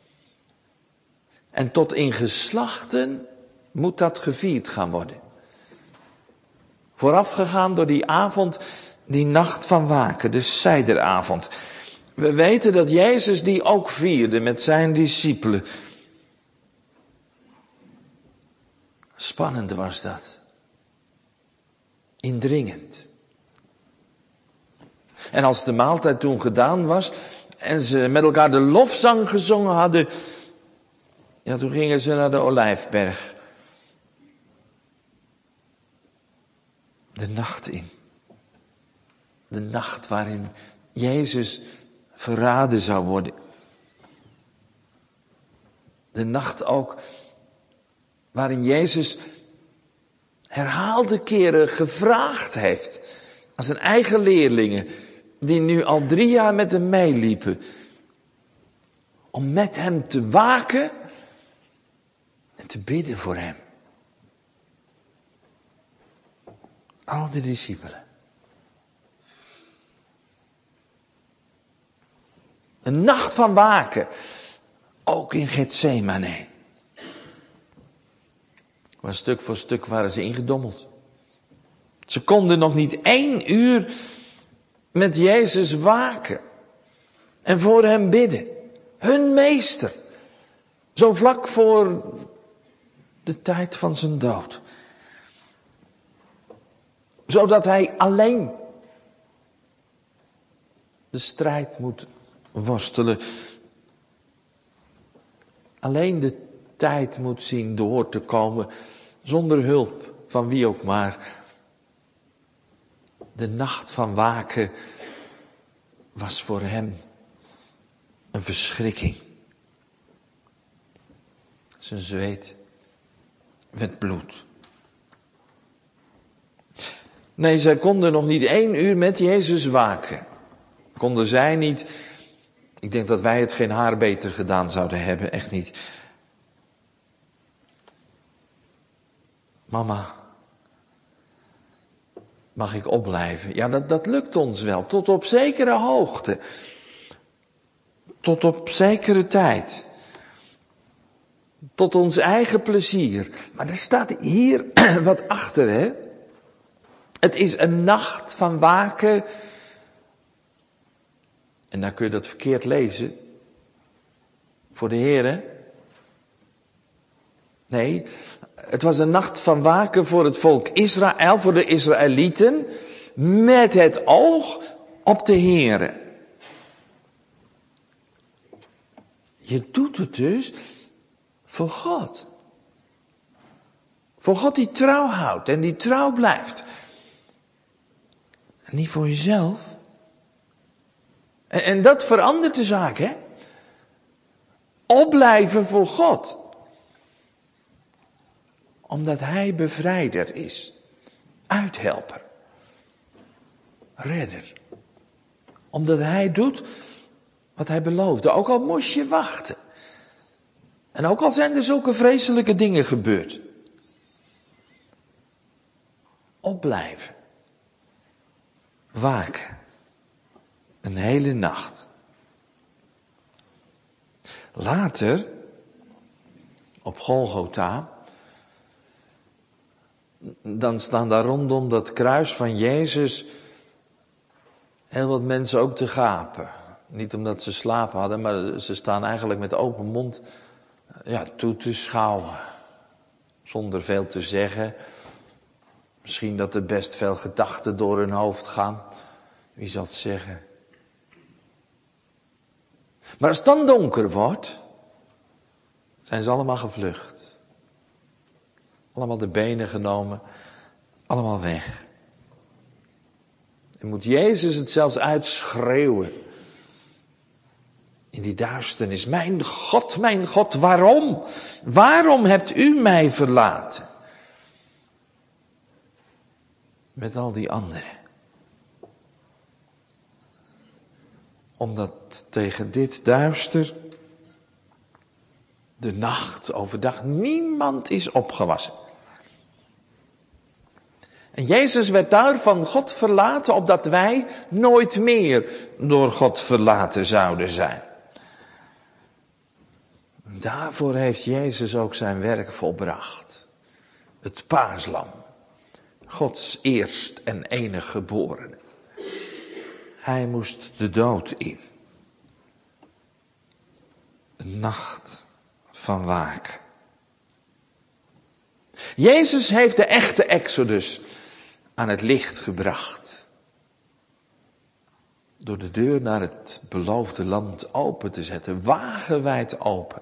En tot in geslachten moet dat gevierd gaan worden. Voorafgegaan door die avond, die nacht van waken, de Sijderavond. We weten dat Jezus die ook vierde met zijn discipelen. Spannend was dat. Indringend. En als de maaltijd toen gedaan was en ze met elkaar de lofzang gezongen hadden, ja, toen gingen ze naar de Olijfberg. De nacht in. De nacht waarin Jezus verraden zou worden. De nacht ook waarin Jezus herhaalde keren gevraagd heeft aan zijn eigen leerlingen, die nu al drie jaar met hem meeliepen, om met hem te waken en te bidden voor hem. Al de discipelen. Een nacht van waken, ook in Getsemane. Maar stuk voor stuk waren ze ingedommeld. Ze konden nog niet één uur met Jezus waken en voor hem bidden. Hun meester. Zo vlak voor de tijd van zijn dood. Zodat hij alleen de strijd moet worstelen. Alleen de tijd moet zien door te komen zonder hulp van wie ook maar. De nacht van waken was voor hem een verschrikking. Zijn zweet werd bloed. Nee, zij konden nog niet één uur met Jezus waken. Konden zij niet. Ik denk dat wij het geen haar beter gedaan zouden hebben, echt niet. Mama, mag ik opblijven? Ja, dat, dat lukt ons wel, tot op zekere hoogte. Tot op zekere tijd. Tot ons eigen plezier. Maar er staat hier wat achter, hè? Het is een nacht van waken. En dan kun je dat verkeerd lezen. Voor de Heer, hè? Nee, het was een nacht van waken voor het volk Israël, voor de Israëlieten, met het oog op de Heer. Je doet het dus voor God. Voor God die trouw houdt en die trouw blijft. En niet voor jezelf. En, en dat verandert de zaak, hè? Opblijven voor God. Omdat Hij bevrijder is. Uithelper. Redder. Omdat Hij doet wat Hij beloofde. Ook al moest je wachten. En ook al zijn er zulke vreselijke dingen gebeurd. Opblijven. Waken. Een hele nacht. Later, op Golgotha, dan staan daar rondom dat kruis van Jezus heel wat mensen ook te gapen. Niet omdat ze slapen hadden, maar ze staan eigenlijk met open mond ja, toe te schouwen. Zonder veel te zeggen. Misschien dat er best veel gedachten door hun hoofd gaan. Wie zal het zeggen? Maar als het dan donker wordt, zijn ze allemaal gevlucht. Allemaal de benen genomen, allemaal weg. En moet Jezus het zelfs uitschreeuwen. In die duisternis, mijn God, mijn God, waarom? Waarom hebt u mij verlaten? Met al die anderen. Omdat tegen dit duister de nacht overdag niemand is opgewassen. En Jezus werd daar van God verlaten, opdat wij nooit meer door God verlaten zouden zijn. Daarvoor heeft Jezus ook zijn werk volbracht. Het paaslam. Gods eerst en enig geborene. Hij moest de dood in. Een nacht van waak. Jezus heeft de echte Exodus aan het licht gebracht. Door de deur naar het beloofde land open te zetten. Wagenwijd open.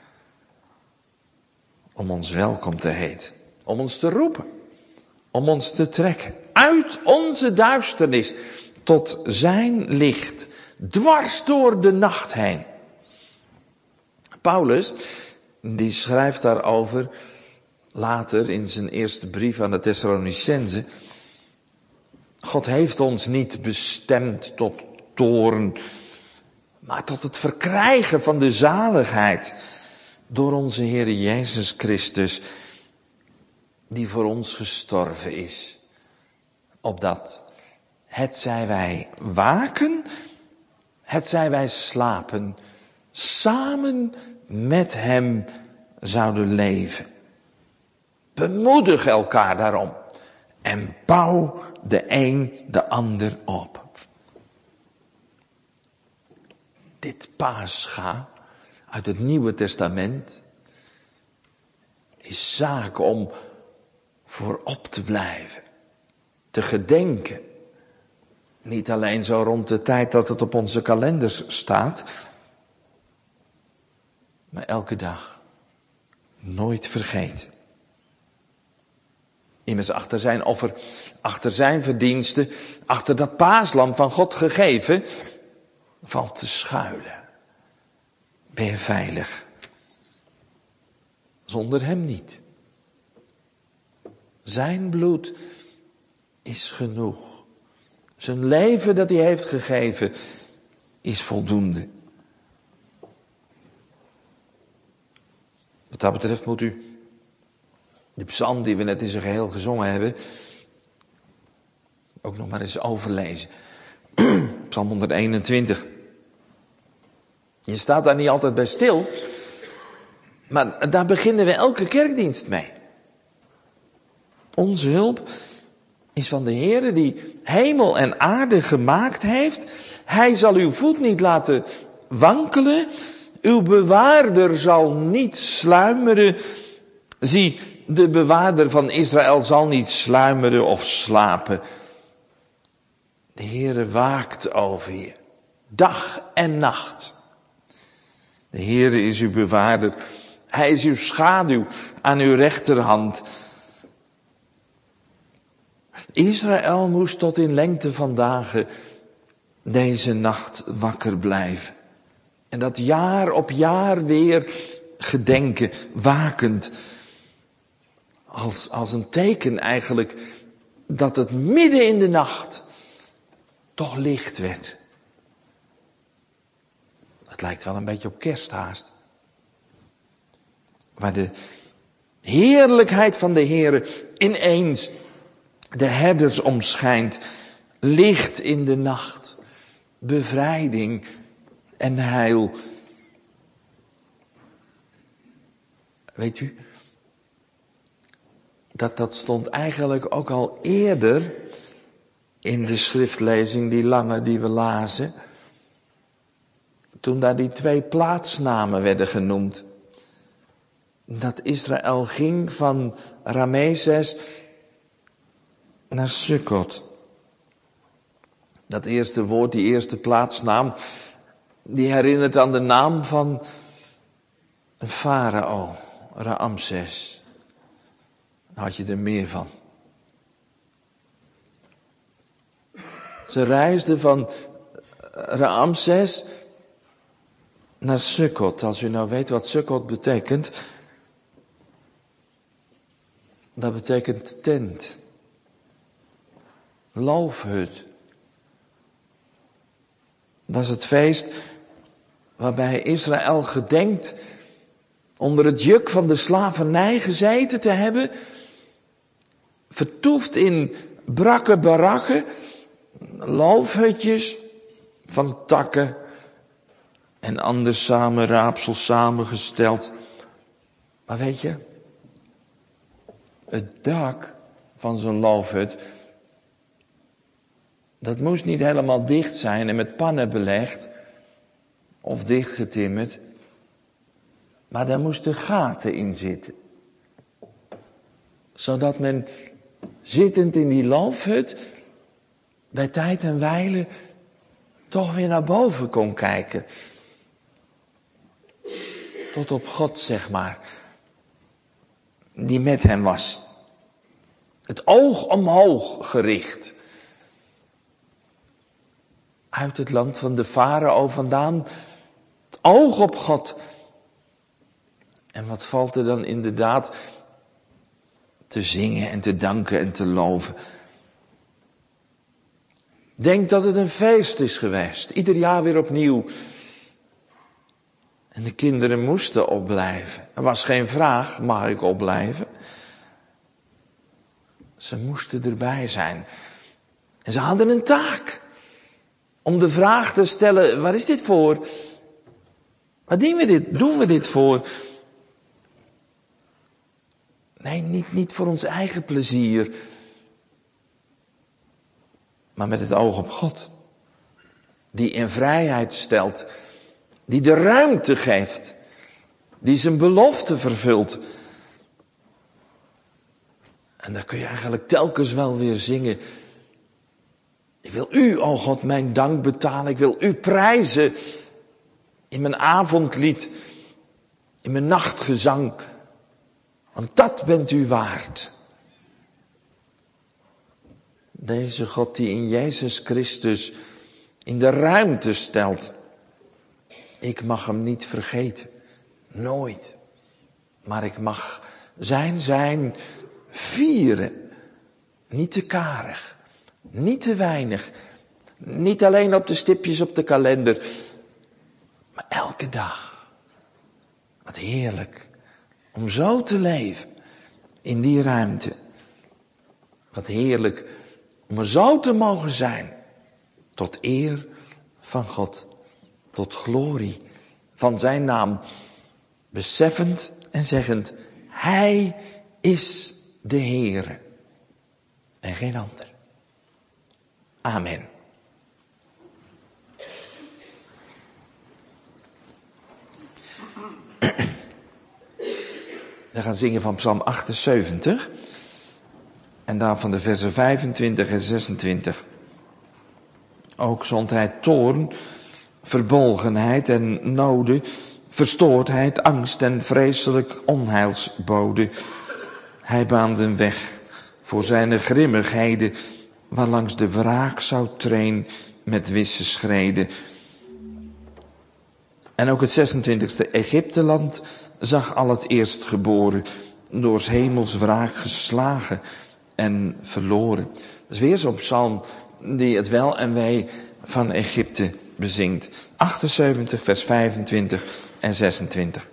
Om ons welkom te heten. Om ons te roepen. Om ons te trekken. Uit onze duisternis. Tot zijn licht. Dwars door de nacht heen. Paulus, die schrijft daarover later in zijn eerste brief aan de Thessalonicenzen. God heeft ons niet bestemd tot toorn, maar tot het verkrijgen van de zaligheid door onze Heer Jezus Christus, die voor ons gestorven is. Opdat, hetzij wij waken, hetzij wij slapen, samen met hem zouden leven. Bemoedig elkaar daarom en bouw de een de ander op. Dit paascha uit het Nieuwe Testament is zaak om voorop te blijven, te gedenken. Niet alleen zo rond de tijd dat het op onze kalenders staat, maar elke dag. Nooit vergeten. Immers achter zijn offer, achter zijn verdiensten, achter dat paaslam van God gegeven, valt te schuilen. Ben je veilig? Zonder hem niet. Zijn bloed is genoeg. Zijn leven dat hij heeft gegeven is voldoende. Wat dat betreft moet u de psalm die we net in zijn geheel gezongen hebben ook nog maar eens overlezen. Psalm honderdeenentwintig. Je staat daar niet altijd bij stil, maar daar beginnen we elke kerkdienst mee. Onze hulp is van de Heere die hemel en aarde gemaakt heeft. Hij zal uw voet niet laten wankelen. Uw bewaarder zal niet sluimeren. Zie, de bewaarder van Israël zal niet sluimeren of slapen. De Heere waakt over je, dag en nacht. De Heere is uw bewaarder. Hij is uw schaduw aan uw rechterhand. Israël moest tot in lengte van dagen deze nacht wakker blijven. En dat jaar op jaar weer gedenken, wakend. Als, als een teken eigenlijk dat het midden in de nacht toch licht werd. Het lijkt wel een beetje op kersthaast. Waar de heerlijkheid van de Heere ineens de herders omschijnt. Licht in de nacht. Bevrijding en heil. Weet u, dat dat stond eigenlijk ook al eerder in de schriftlezing, die lange die we lazen. Toen daar die twee plaatsnamen werden genoemd. Dat Israël ging van Ramezes naar Sukkot. Dat eerste woord, die eerste plaatsnaam, die herinnert aan de naam van een farao, Ramses. Daar had je er meer van. Ze reisden van Ramses naar Sukkot. Als u nou weet wat Sukkot betekent, dat betekent tent. Loofhut. Dat is het feest waarbij Israël gedenkt onder het juk van de slavernij gezeten te hebben, vertoefd in brakke barakken, loofhutjes van takken en ander samenraapsel samengesteld. Maar weet je, het dak van zo'n loofhut, dat moest niet helemaal dicht zijn en met pannen belegd of dichtgetimmerd, maar daar moesten gaten in zitten. Zodat men zittend in die loofhut bij tijd en wijle toch weer naar boven kon kijken. Tot op God, zeg maar, die met hem was. Het oog omhoog gericht. Uit het land van de farao vandaan, het oog op God. En wat valt er dan inderdaad te zingen en te danken en te loven. Denk dat het een feest is geweest, ieder jaar weer opnieuw. En de kinderen moesten opblijven. Er was geen vraag, mag ik opblijven? Ze moesten erbij zijn. En ze hadden een taak. Om de vraag te stellen, waar is dit voor? Waar doen we dit, doen we dit voor? Nee, niet, niet voor ons eigen plezier. Maar met het oog op God. Die in vrijheid stelt. Die de ruimte geeft. Die zijn belofte vervult. En dan kun je eigenlijk telkens wel weer zingen. Ik wil u, o God, mijn dank betalen. Ik wil u prijzen. In mijn avondlied. In mijn nachtgezang. Want dat bent u waard. Deze God die in Jezus Christus in de ruimte stelt. Ik mag hem niet vergeten. Nooit. Maar ik mag zijn zijn vieren. Niet te karig. Niet te weinig. Niet alleen op de stipjes op de kalender. Maar elke dag. Wat heerlijk. Om zo te leven. In die ruimte. Wat heerlijk. Om er zo te mogen zijn. Tot eer van God. Tot glorie van zijn naam. Beseffend en zeggend. Hij is de Heere. En geen ander. Amen. We gaan zingen van Psalm achtenzeventig. En daarvan de versen vijfentwintig en zesentwintig. Ook zond hij toorn, verbolgenheid en noden, verstoordheid, angst en vreselijk onheilsbode. Hij baande een weg voor zijn grimmigheden, waarlangs de wraak zou train met wisse schreden. En ook het zesentwintigste Egypteland zag al het eerstgeboren, door 's hemels wraak geslagen en verloren. Dat is weer zo'n psalm die het wel en wee van Egypte bezingt. achtenzeventig, vers vijfentwintig en zesentwintig.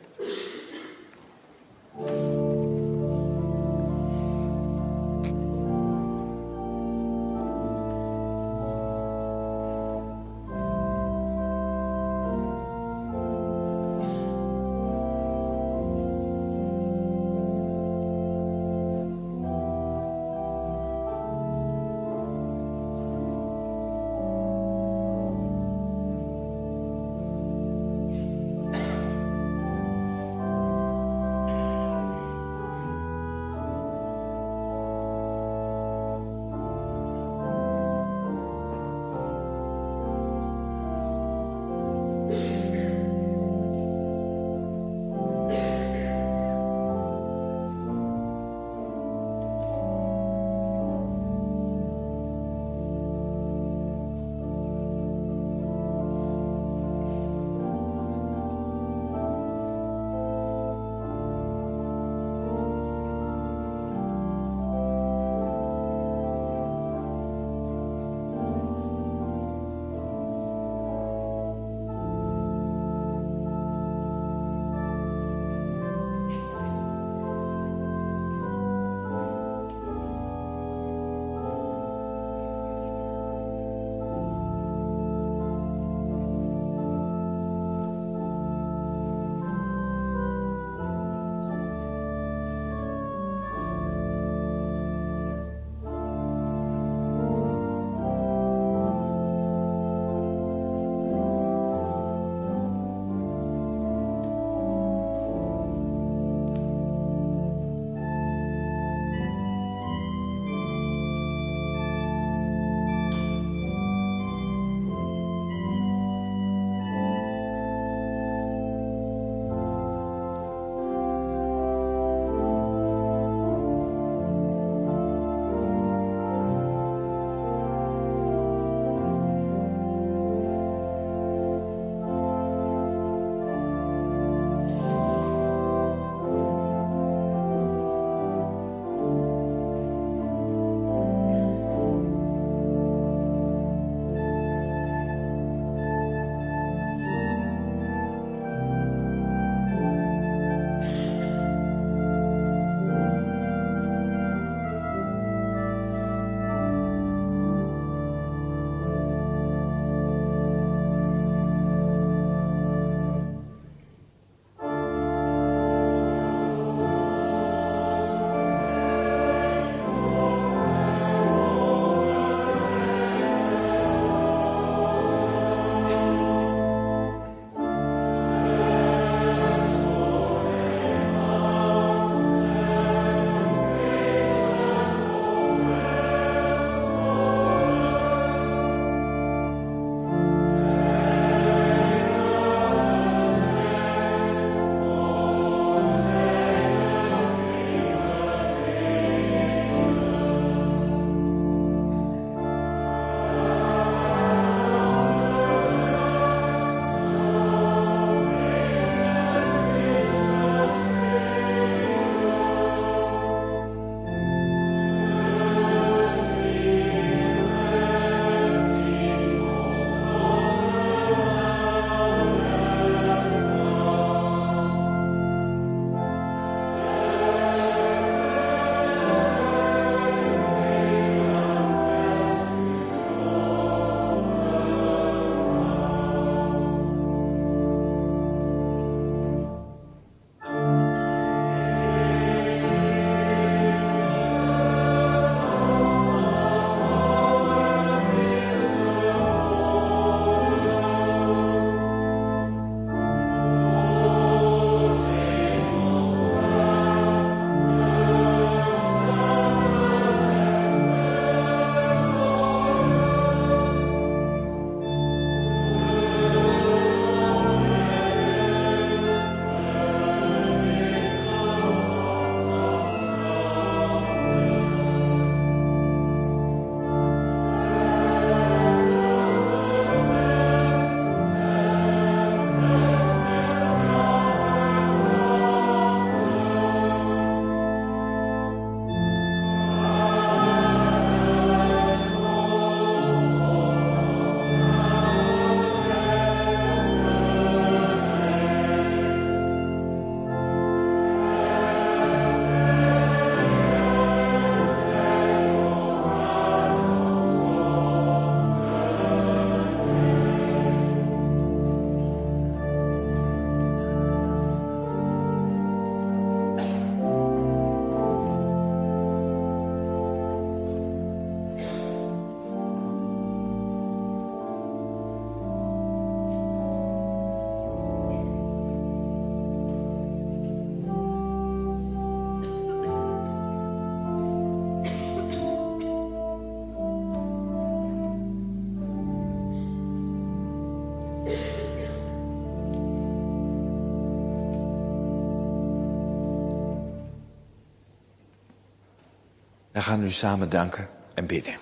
We gaan u samen danken en bidden.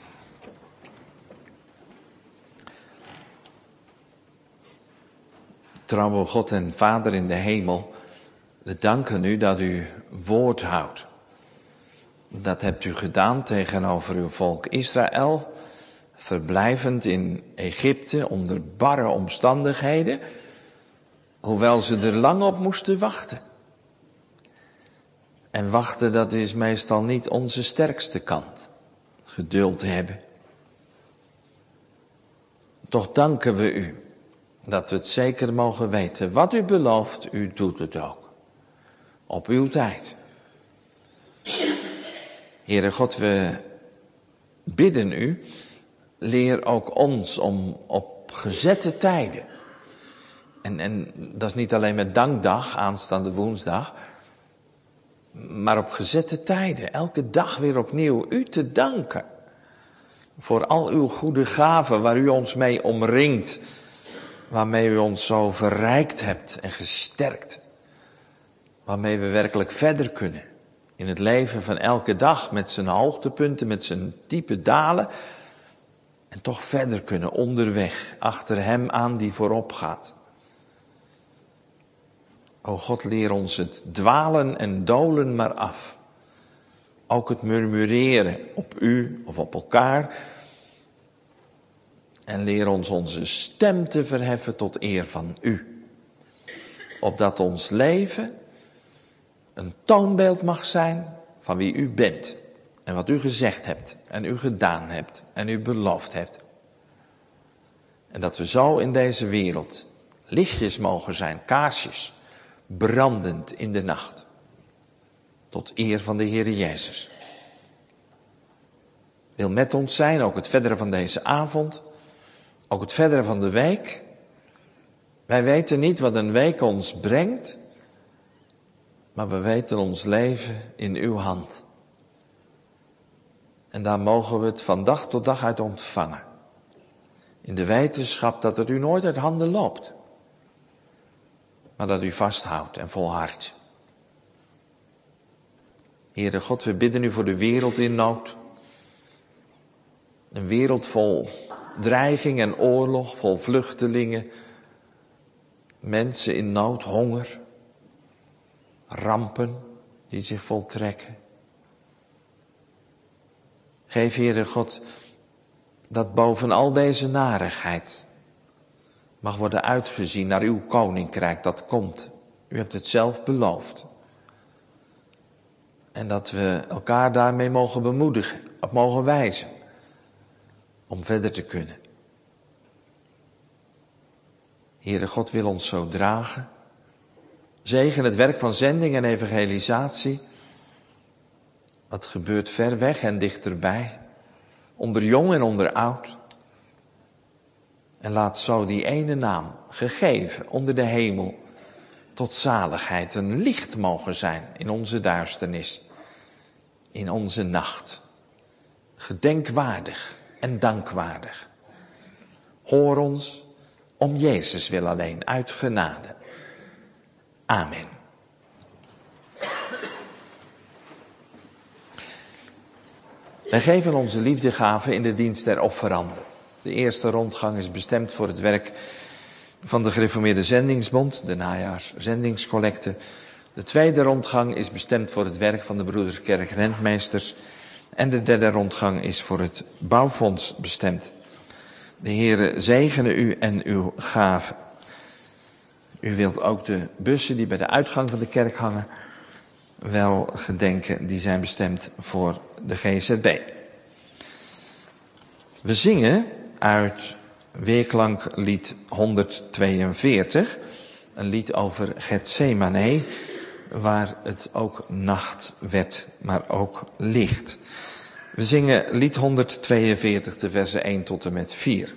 Trouwe God en Vader in de hemel, we danken u dat u woord houdt. Dat hebt u gedaan tegenover uw volk Israël, verblijvend in Egypte onder barre omstandigheden, hoewel ze er lang op moesten wachten. En wachten, dat is meestal niet onze sterkste kant. Geduld hebben. Toch danken we u dat we het zeker mogen weten. Wat u belooft, u doet het ook. Op uw tijd. Heere God, we bidden u, leer ook ons om op gezette tijden. En, en dat is niet alleen met dankdag, aanstaande woensdag, maar op gezette tijden, elke dag weer opnieuw, u te danken. Voor al uw goede gaven waar u ons mee omringt, waarmee u ons zo verrijkt hebt en gesterkt. Waarmee we werkelijk verder kunnen in het leven van elke dag, met zijn hoogtepunten, met zijn diepe dalen. En toch verder kunnen onderweg, achter hem aan die voorop gaat. O God, leer ons het dwalen en dolen maar af. Ook het murmureren op u of op elkaar. En leer ons onze stem te verheffen tot eer van u. Opdat ons leven een toonbeeld mag zijn van wie u bent. En wat u gezegd hebt en u gedaan hebt en u beloofd hebt. En dat we zo in deze wereld lichtjes mogen zijn, kaarsjes, brandend in de nacht. Tot eer van de Heere Jezus. Wil met ons zijn, ook het verdere van deze avond, ook het verdere van de week. Wij weten niet wat een week ons brengt, maar we weten ons leven in uw hand. En daar mogen we het van dag tot dag uit ontvangen. In de wetenschap dat het u nooit uit handen loopt, maar dat u vasthoudt en volhardt. Heere God, we bidden u voor de wereld in nood. Een wereld vol dreiging en oorlog, vol vluchtelingen. Mensen in nood, honger. Rampen die zich voltrekken. Geef, Heere God, dat boven al deze narigheid mag worden uitgezien naar uw koninkrijk dat komt. U hebt het zelf beloofd. En dat we elkaar daarmee mogen bemoedigen, op mogen wijzen, om verder te kunnen. Heere God wil ons zo dragen. Zegen het werk van zending en evangelisatie. Wat gebeurt ver weg en dichterbij, onder jong en onder oud. En laat zo die ene naam, gegeven onder de hemel, tot zaligheid een licht mogen zijn in onze duisternis, in onze nacht. Gedenkwaardig en dankwaardig. Hoor ons om Jezus wil alleen uit genade. Amen. Wij geven onze liefdegave in de dienst der offeranden. De eerste rondgang is bestemd voor het werk van de Gereformeerde Zendingsbond, de najaarszendingscollecte. De tweede rondgang is bestemd voor het werk van de Broederskerk Rentmeesters. En de derde rondgang is voor het bouwfonds bestemd. De Heere zegene u en uw gave. U wilt ook de bussen die bij de uitgang van de kerk hangen wel gedenken, die zijn bestemd voor de G Z B. We zingen uit Weerklanklied honderdtweeënveertig, een lied over Getsemane, waar het ook nacht werd, maar ook licht. We zingen lied honderdtweeënveertig, de versen één tot en met vier.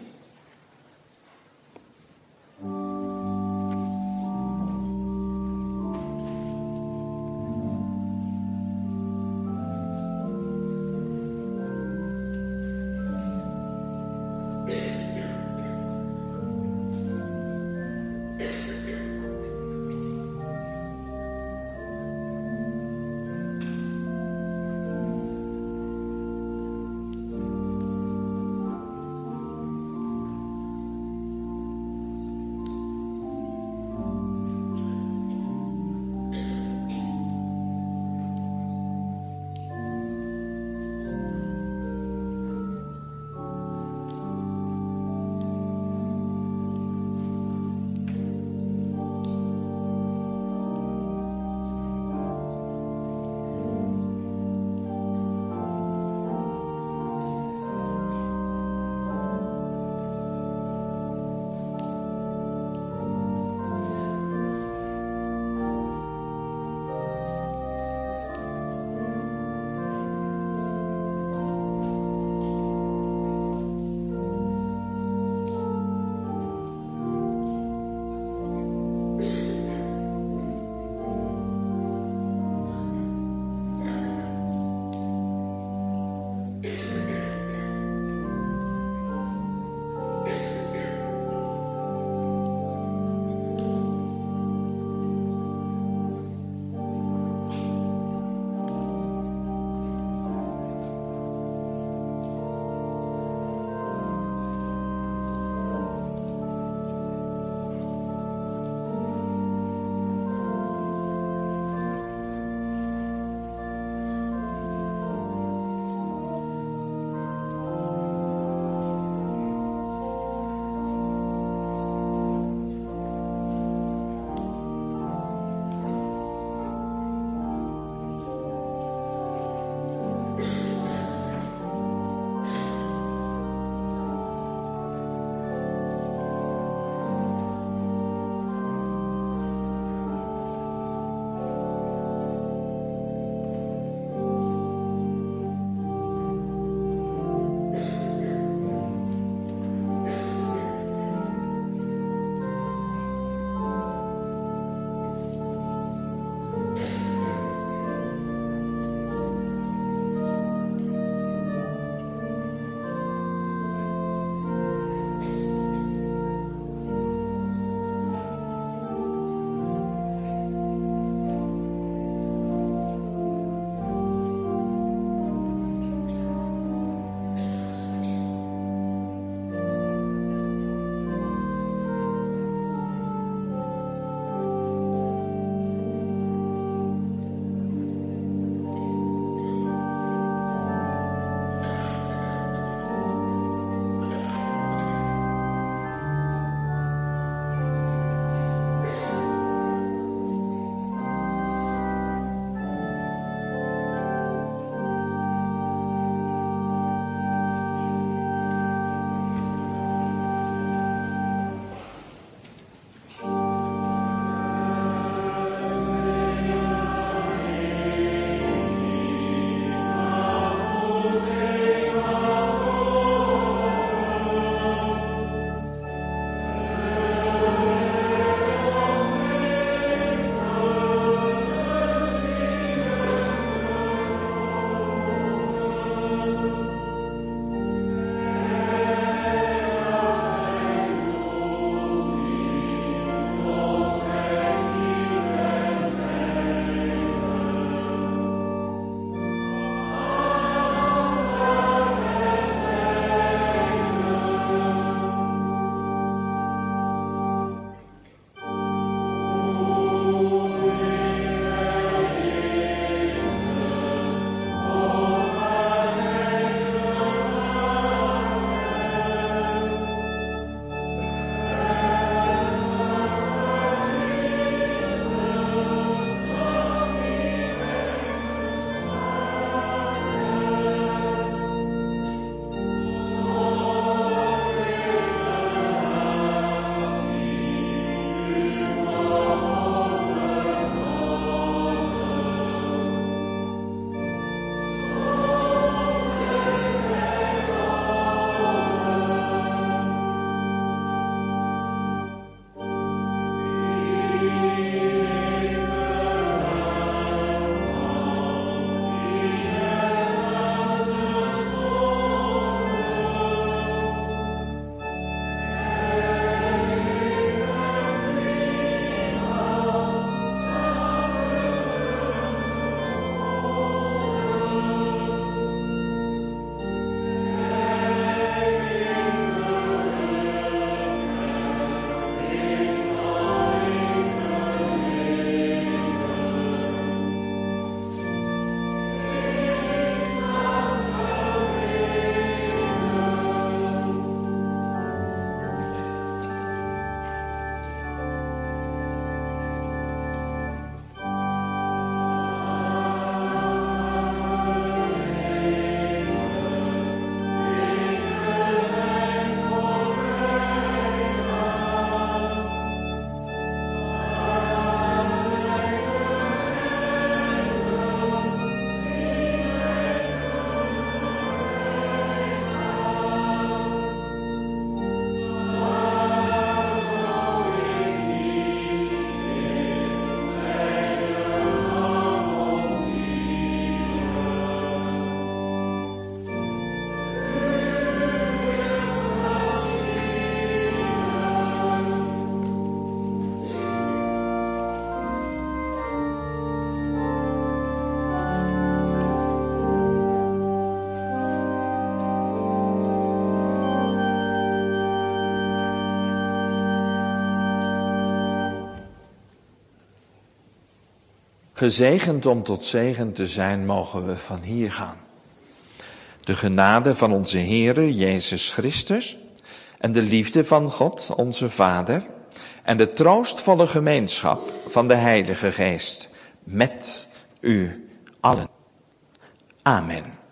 Gezegend om tot zegen te zijn, mogen we van hier gaan. De genade van onze Heere Jezus Christus en de liefde van God, onze Vader, en de troostvolle gemeenschap van de Heilige Geest met u allen. Amen.